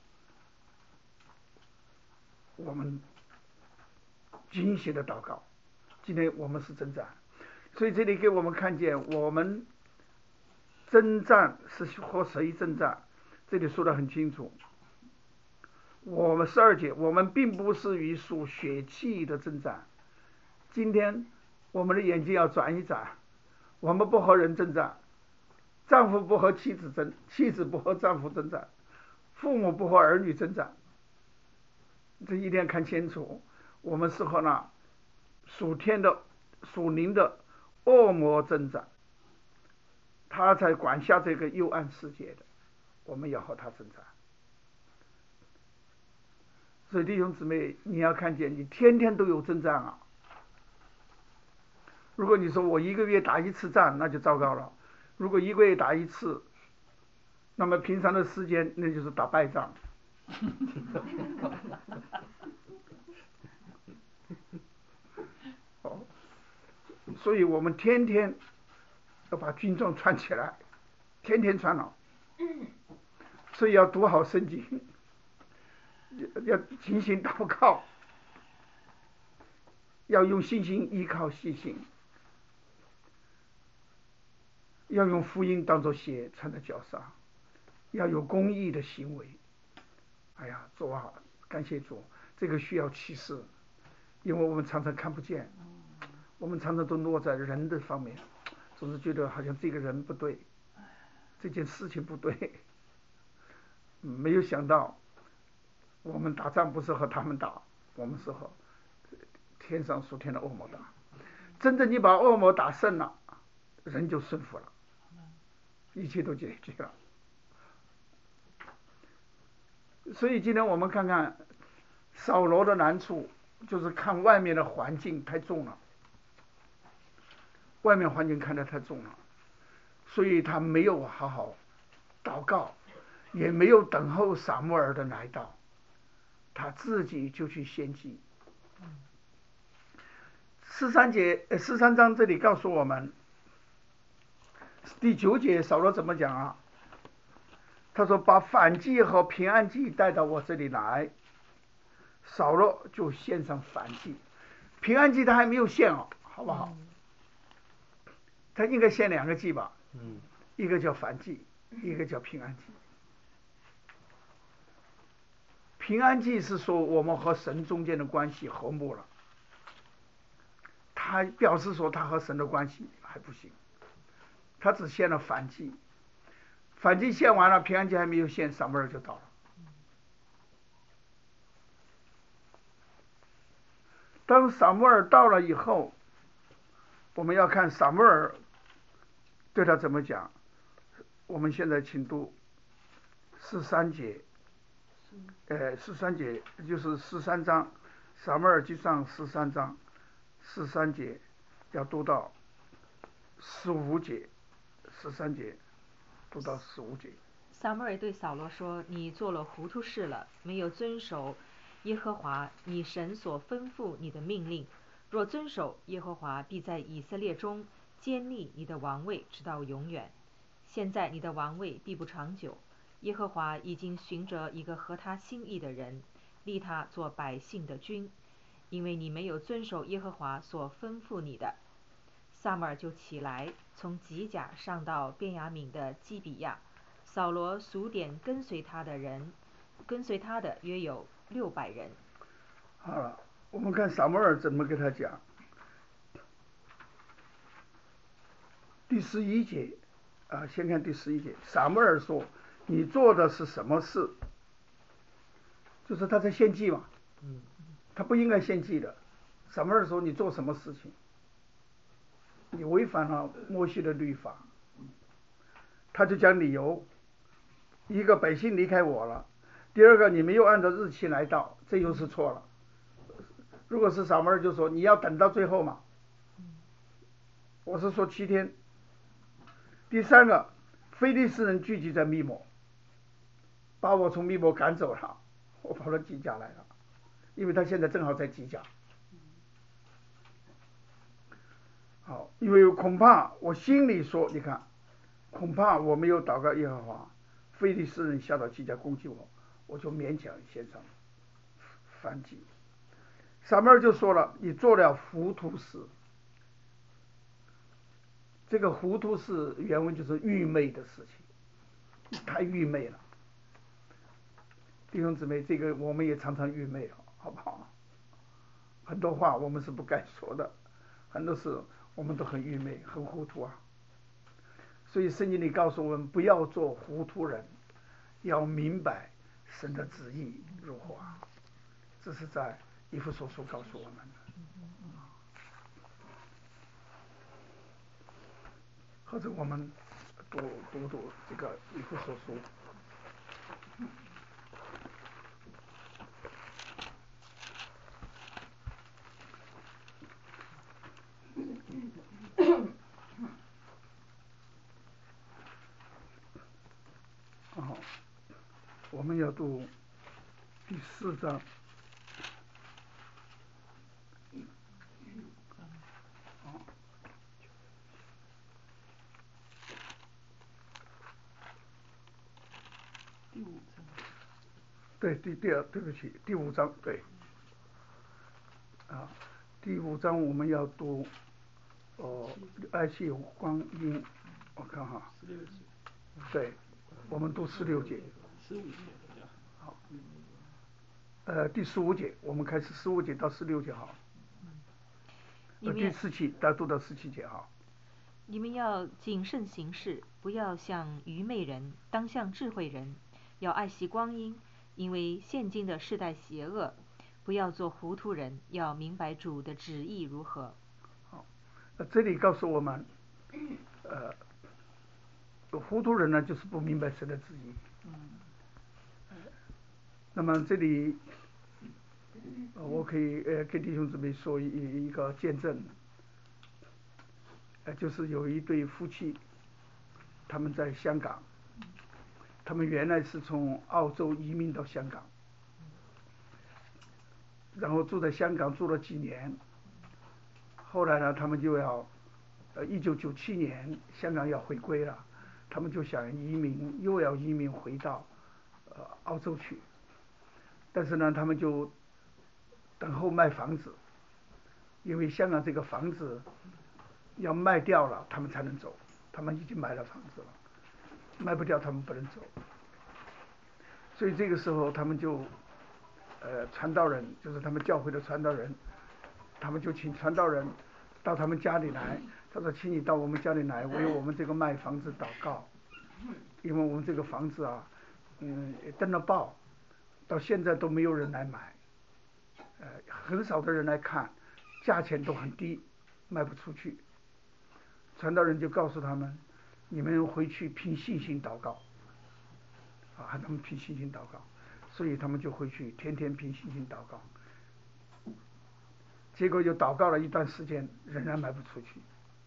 我们警醒的祷告。今天我们是征战，所以这里给我们看见我们征战是和谁征战，这里说得很清楚。我们12节，我们并不是与属血气的征战。今天我们的眼睛要转一转，我们不和人征战，丈夫不和妻子争，妻子不和丈夫征战，父母不和儿女征战，这一定要看清楚。我们是和那属天的属灵的恶魔征战，他才管辖这个幽暗世界的，我们要和他征战。所以弟兄姊妹，你要看见你天天都有征战啊。如果你说我1个月打1次仗，那就糟糕了。如果1个月打1次，那么平常的时间那就是打败仗。所以我们天天要把军装穿起来，天天穿了。所以要读好圣经，要进行祷告，要用信心依靠信心，要用福音当作鞋穿在脚上，要有公义的行为。哎呀，主啊，感谢主，这个需要启示，因为我们常常看不见，我们常常都落在人的方面，总是觉得好像这个人不对，这件事情不对，没有想到我们打仗不是和他们打，我们是和天上属天的恶魔打。真正你把恶魔打胜了，人就顺服了，一切都解决了。所以今天我们看看扫罗的难处，就是看外面的环境太重了，外面环境看得太重了，所以他没有好好祷告，也没有等候撒母耳的来到，他自己就去献祭。13章这里告诉我们，第9节扫罗怎么讲啊？他说把反祭和平安祭带到我这里来， 扫罗就献上燔祭，平安祭他还没有献哦，好不好？他应该献2个祭吧？一个叫燔祭，一个叫平安祭。平安祭是说我们和神中间的关系和睦了，他表示说他和神的关系还不行，他只献了燔祭，燔祭献完了，平安祭还没有献，撒母耳就到了。当撒母耳到了以后，我们要看撒母耳对他怎么讲。我们现在请读13节，13节就是13章，撒母耳记上13章13节，要读到15节，13节读到15节。 撒母耳对扫罗说：“你做了糊涂事了，没有遵守耶和华你神所吩咐你的命令。若遵守，耶和华必在以色列中坚立你的王位，直到永远。现在你的王位必不长久。耶和华已经寻着一个合他心意的人，立他做百姓的君，因为你没有遵守耶和华所吩咐你的。”撒母耳就起来，从吉甲上到便雅悯的基比亚。扫罗数点跟随他的约有600人。 好了，我们看撒母耳怎么跟他讲。第11节先看第11节，撒母耳说：“你做的是什么事？”就是他在献祭嘛，他不应该献祭的。撒母耳说：“你做什么事情？你违反了摩西的律法。”他就讲理由：一个，百姓离开我了；第二个，你没有按照日期来到，这又是错了。如果是撒母耳就说：“你要等到最后嘛。”我是说7天。第三个，非利士人聚集在密抹，把我从密抹赶走了，我跑到吉甲来了，因为他现在正好在吉甲。好，因为恐怕我心里说，你看，恐怕我没有祷告耶和华，非利士人下到吉甲攻击我，我就勉强献上燔祭。撒母耳就说了：“你做了糊涂事。”这个糊涂事原文就是愚昧的事情，太愚昧了。弟兄姊妹，这个我们也常常愚昧，好不好？很多话我们是不该说的，很多事我们都很愚昧，很糊涂啊。所以圣经里告诉我们，不要做糊涂人，要明白神的旨意如何。这是在以弗所书告诉我们的。或者我们读这个以弗所书。我们要读第4章。对，对不起，第5章，对。第5章我们要读埃及光阴，我看哈。对，我们读16节。好。第15节，我们开始15节到16节好。第17，大家读到17节好。 你们要谨慎行事，不要像愚昧人，当像智慧人，要爱惜光阴，因为现今的世代邪恶。不要做糊涂人，要明白主的旨意如何。 好，这里告诉我们，糊涂人呢，就是不明白神的旨意。那么这里，我可以跟弟兄姊妹说一个见证，就是有一对夫妻，他们在香港，他们原来是从澳洲移民到香港。然后住在香港住了几年，后来呢，他们就要，1997年香港要回归了，他们就想又要移民回到澳洲去，但是呢，他们就等候卖房子，因为香港这个房子要卖掉了，他们才能走，他们已经买了房子了，卖不掉他们不能走。所以这个时候他们就传道人，就是他们教会的传道人，他们就请传道人到他们家里来，他说请你到我们家里来为我们这个卖房子祷告，因为我们这个房子啊登了报，到现在都没有人来买，很少的人来看，价钱都很低，卖不出去。传道人就告诉他们，你们回去凭信心祷告，喊他们凭信心祷告，所以他们就回去天天凭信心祷告。结果就祷告了一段时间，仍然卖不出去。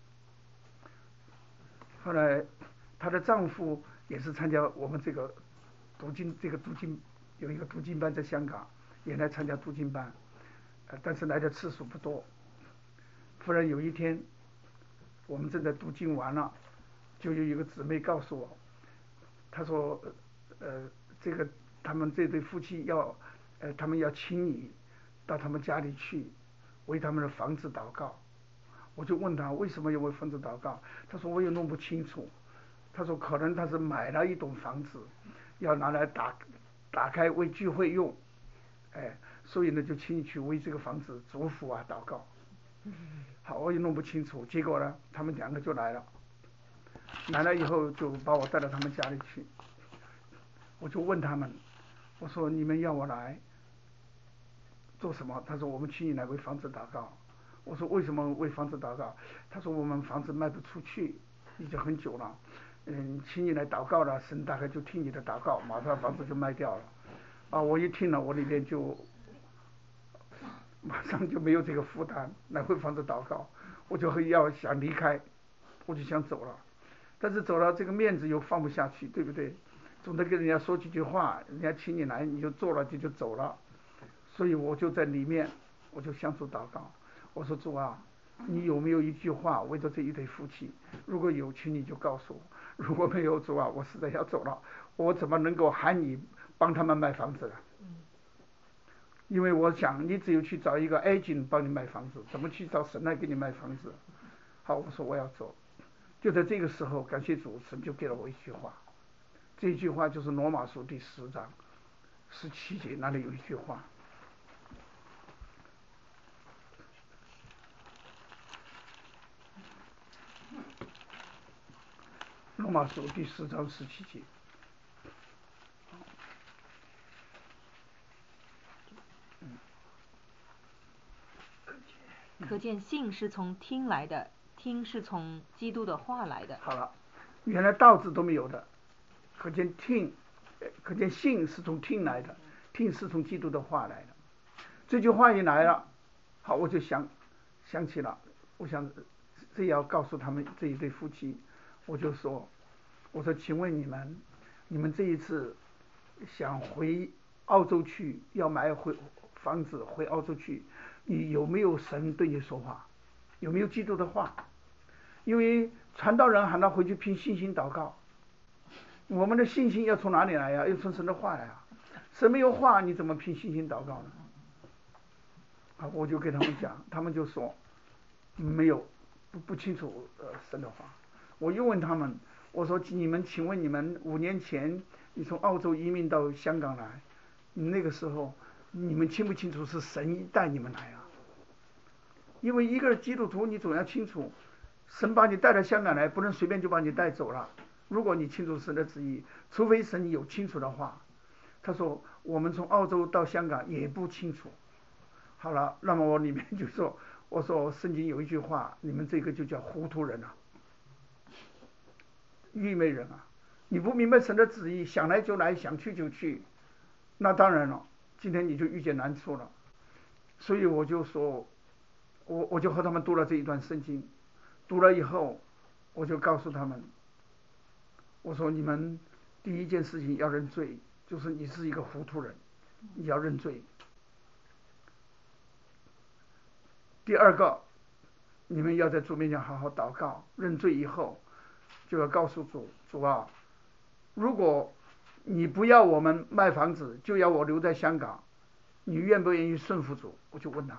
后来她的丈夫也是参加我们这个读经有一个读经班在香港，也来参加读经班，但是来的次数不多。忽然有一天，我们正在读经完了，就有一个姊妹告诉我，她说这个他们这对夫妻他们要请你到他们家里去为他们的房子祷告。我就问他为什么要为房子祷告，他说我也弄不清楚，他说可能他是买了一栋房子要拿来打开为聚会用，所以呢就请你去为这个房子祝福啊祷告。好，我也弄不清楚，结果呢他们两个就来了以后就把我带到他们家里去。我就问他们，我说你们要我来做什么？他说我们请你来为房子祷告。我说为什么为房子祷告？他说我们房子卖不出去，已经很久了，请你来祷告了，神大概就听你的祷告，马上房子就卖掉了。我一听了，我里边就马上就没有这个负担来为房子祷告，我就想离开，我就想走了，但是走了这个面子又放不下去，对不对？总得跟人家说几句话，人家请你来你就做了就走了，所以我就在里面，我就向主祷告，我说主啊，你有没有一句话为着这一对夫妻？如果有，请你就告诉我；如果没有，主啊，我实在要走了，我怎么能够喊你帮他们卖房子呢？因为我想你只有去找一个agent帮你卖房子，怎么去找神来给你卖房子？好，我说我要走。就在这个时候，感谢主，神就给了我一句话，这一句话就是罗马书第10章17节那里有一句话，罗马书第10章17节。 可见信是从听来的，听是从基督的话来的。 好了，原来道字都没有的，可见信是从听来的，听是从基督的话来的。这句话一来了，好，我就想起了，我想这也要告诉他们这一对夫妻，我说请问你们这一次想回澳洲去，要买房子回澳洲去，你有没有神对你说话？有没有基督的话？因为传道人喊他回去凭信心祷告，我们的信心要从哪里来呀？要从神的话来啊！神没有话，你怎么凭信心祷告呢？我就给他们讲，他们就说没有，不清楚神的话。我又问他们，我说请问你们5年前你从澳洲移民到香港来，那个时候你们清不清楚是神带你们来啊？因为一个基督徒你总要清楚，神把你带到香港来，不能随便就把你带走了。如果你清楚神的旨意，除非神有清楚的话。他说我们从澳洲到香港也不清楚。好了，那么我里面就说，我说圣经有一句话，你们这个就叫糊涂人啊，愚昧人啊，你不明白神的旨意，想来就来，想去就去，那当然了，今天你就遇见难处了。所以我就说，我就和他们读了这一段圣经，读了以后，我就告诉他们，我说你们第一件事情要认罪，就是你是一个糊涂人，你要认罪。第二个，你们要在主面前好好祷告，认罪以后就要告诉主啊，如果你不要我们卖房子，就要我留在香港， 你愿不愿意顺服主？我就问他。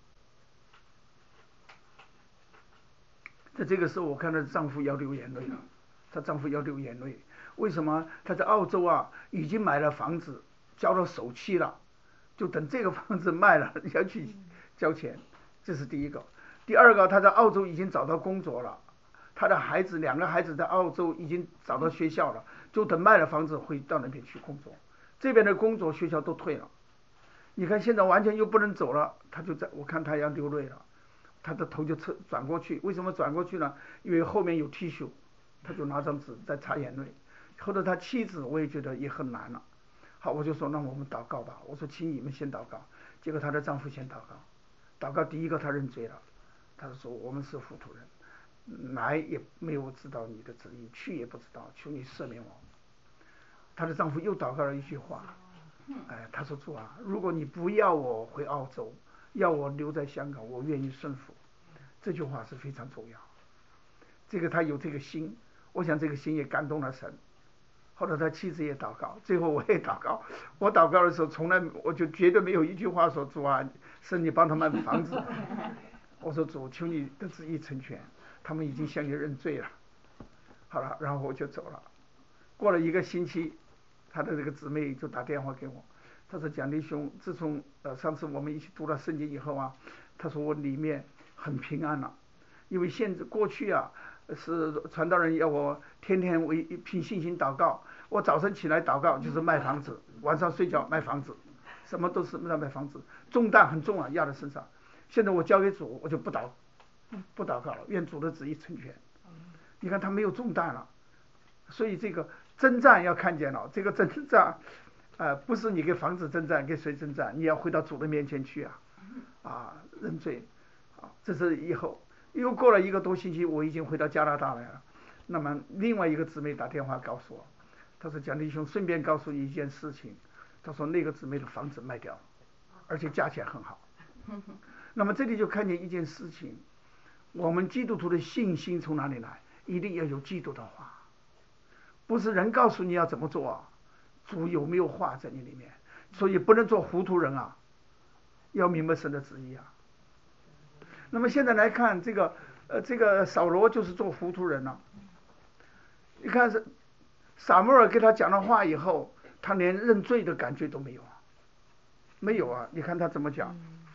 在这个时候，我看到丈夫要流眼泪了，她丈夫要流眼泪。为什么？他在澳洲啊，已经买了房子，交了首期了，就等这个房子卖了要去交钱，这是第一个。第二个，他在澳洲已经找到工作了，他的孩子2个孩子在澳洲已经找到学校了，就等卖了房子会到那边去工作。这边的工作学校都退了，你看现在完全又不能走了，他就在我看他要流泪了，他的头就转过去。为什么转过去呢？因为后面有 T 恤，他就拿张纸在擦眼泪。后来他妻子我也觉得也很难了，好，我就说那我们祷告吧，我说请你们先祷告。结果她的丈夫先祷告，祷告第一个他认罪了，他说我们是糊涂人，来也没有知道你的旨意，去也不知道，求你赦免我。她的丈夫又祷告了一句话，他说主啊，如果你不要我回澳洲，要我留在香港，我愿意顺服。这句话是非常重要，这个他有这个心，我想这个心也感动了神。后来他妻子也祷告，最后我也祷告。我祷告的时候，从来我就绝对没有一句话说主啊，是你帮他们买房子。我说主，求你的旨意成全，他们已经向你认罪了。好了，然后我就走了。过了1个星期，他的这个姊妹就打电话给我，他说蒋弟兄，自从上次我们一起读了圣经以后啊，他说我里面很平安了，因为过去啊是传道人要我天天凭信心祷告，我早晨起来祷告就是卖房子，晚上睡觉卖房子，什么都是在卖房子，重担很重啊，压在身上。现在我交给主，我就不祷告了，愿主的旨意成全。你看他没有重担了，所以这个征战要看见了，这个征战不是你给房子征战，给谁征战？你要回到主的面前去认罪这是以后。又过了1个多星期，我已经回到加拿大来了。那么另外一个姊妹打电话告诉我，他说蒋弟兄，顺便告诉你一件事情，他说那个姊妹的房子卖掉了，而且价钱很好。那么这里就看见一件事情，我们基督徒的信心从哪里来？一定要有基督的话，不是人告诉你要怎么做主有没有话在你里面？所以不能做糊涂人要明白神的旨意那么现在来看这个扫罗就是做糊涂人了。你看撒母耳给他讲了话以后，他连认罪的感觉都没有没有你看他怎么讲？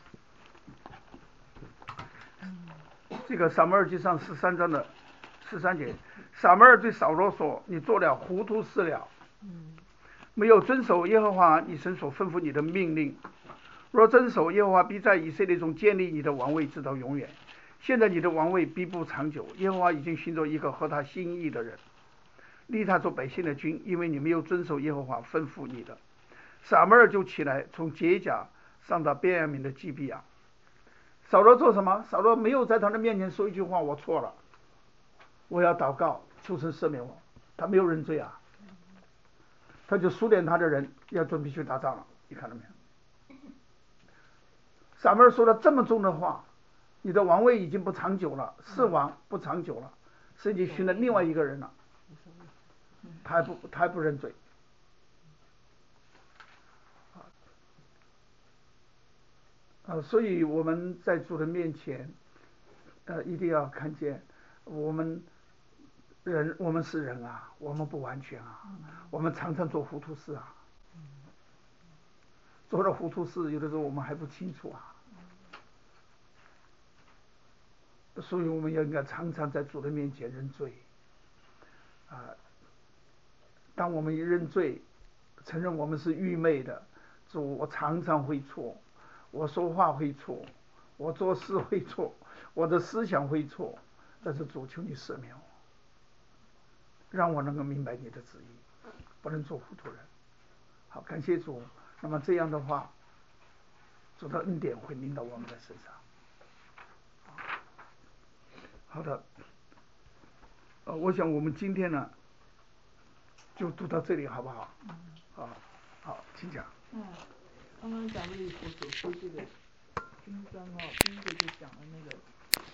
这个撒母耳记上13章的13节，撒母耳对扫罗说：“你做了糊涂事了，没有遵守耶和华你神所吩咐你的命令。若遵守，耶和华必在以色列中建立你的王位，直到永远。现在你的王位必不长久，耶和华已经寻找一个合他心意的人，立他做百姓的君，因为你没有遵守耶和华吩咐你的。”撒母耳就起来，从结甲上到便雅悯的基比亚。扫罗做什么？扫罗没有在他的面前说一句话，我错了，我要祷告，求神赦免我。他没有认罪他就数点他的人要准备去打仗了，你看到没有？撒母耳说了这么重的话，你的王位已经不长久了，是王不长久了，甚至寻了另外一个人了，他还不认罪。所以我们在主的面前一定要看见我们是人我们不完全我们常常做糊涂事做了糊涂事，有的时候我们还不清楚所以我们应该常常在主的面前认罪当我们一认罪，承认我们是愚昧的，主，我常常会错，我说话会错，我做事会错，我的思想会错，但是主，求你赦免我，让我能够明白你的旨意，不能做糊涂人。好，感谢主。那么这样的话，主的恩典会临到我们的身上。好的，我想我们今天呢就读到这里，好不好？好，请讲。 刚刚讲了以后所说这个经章第一个就讲了那个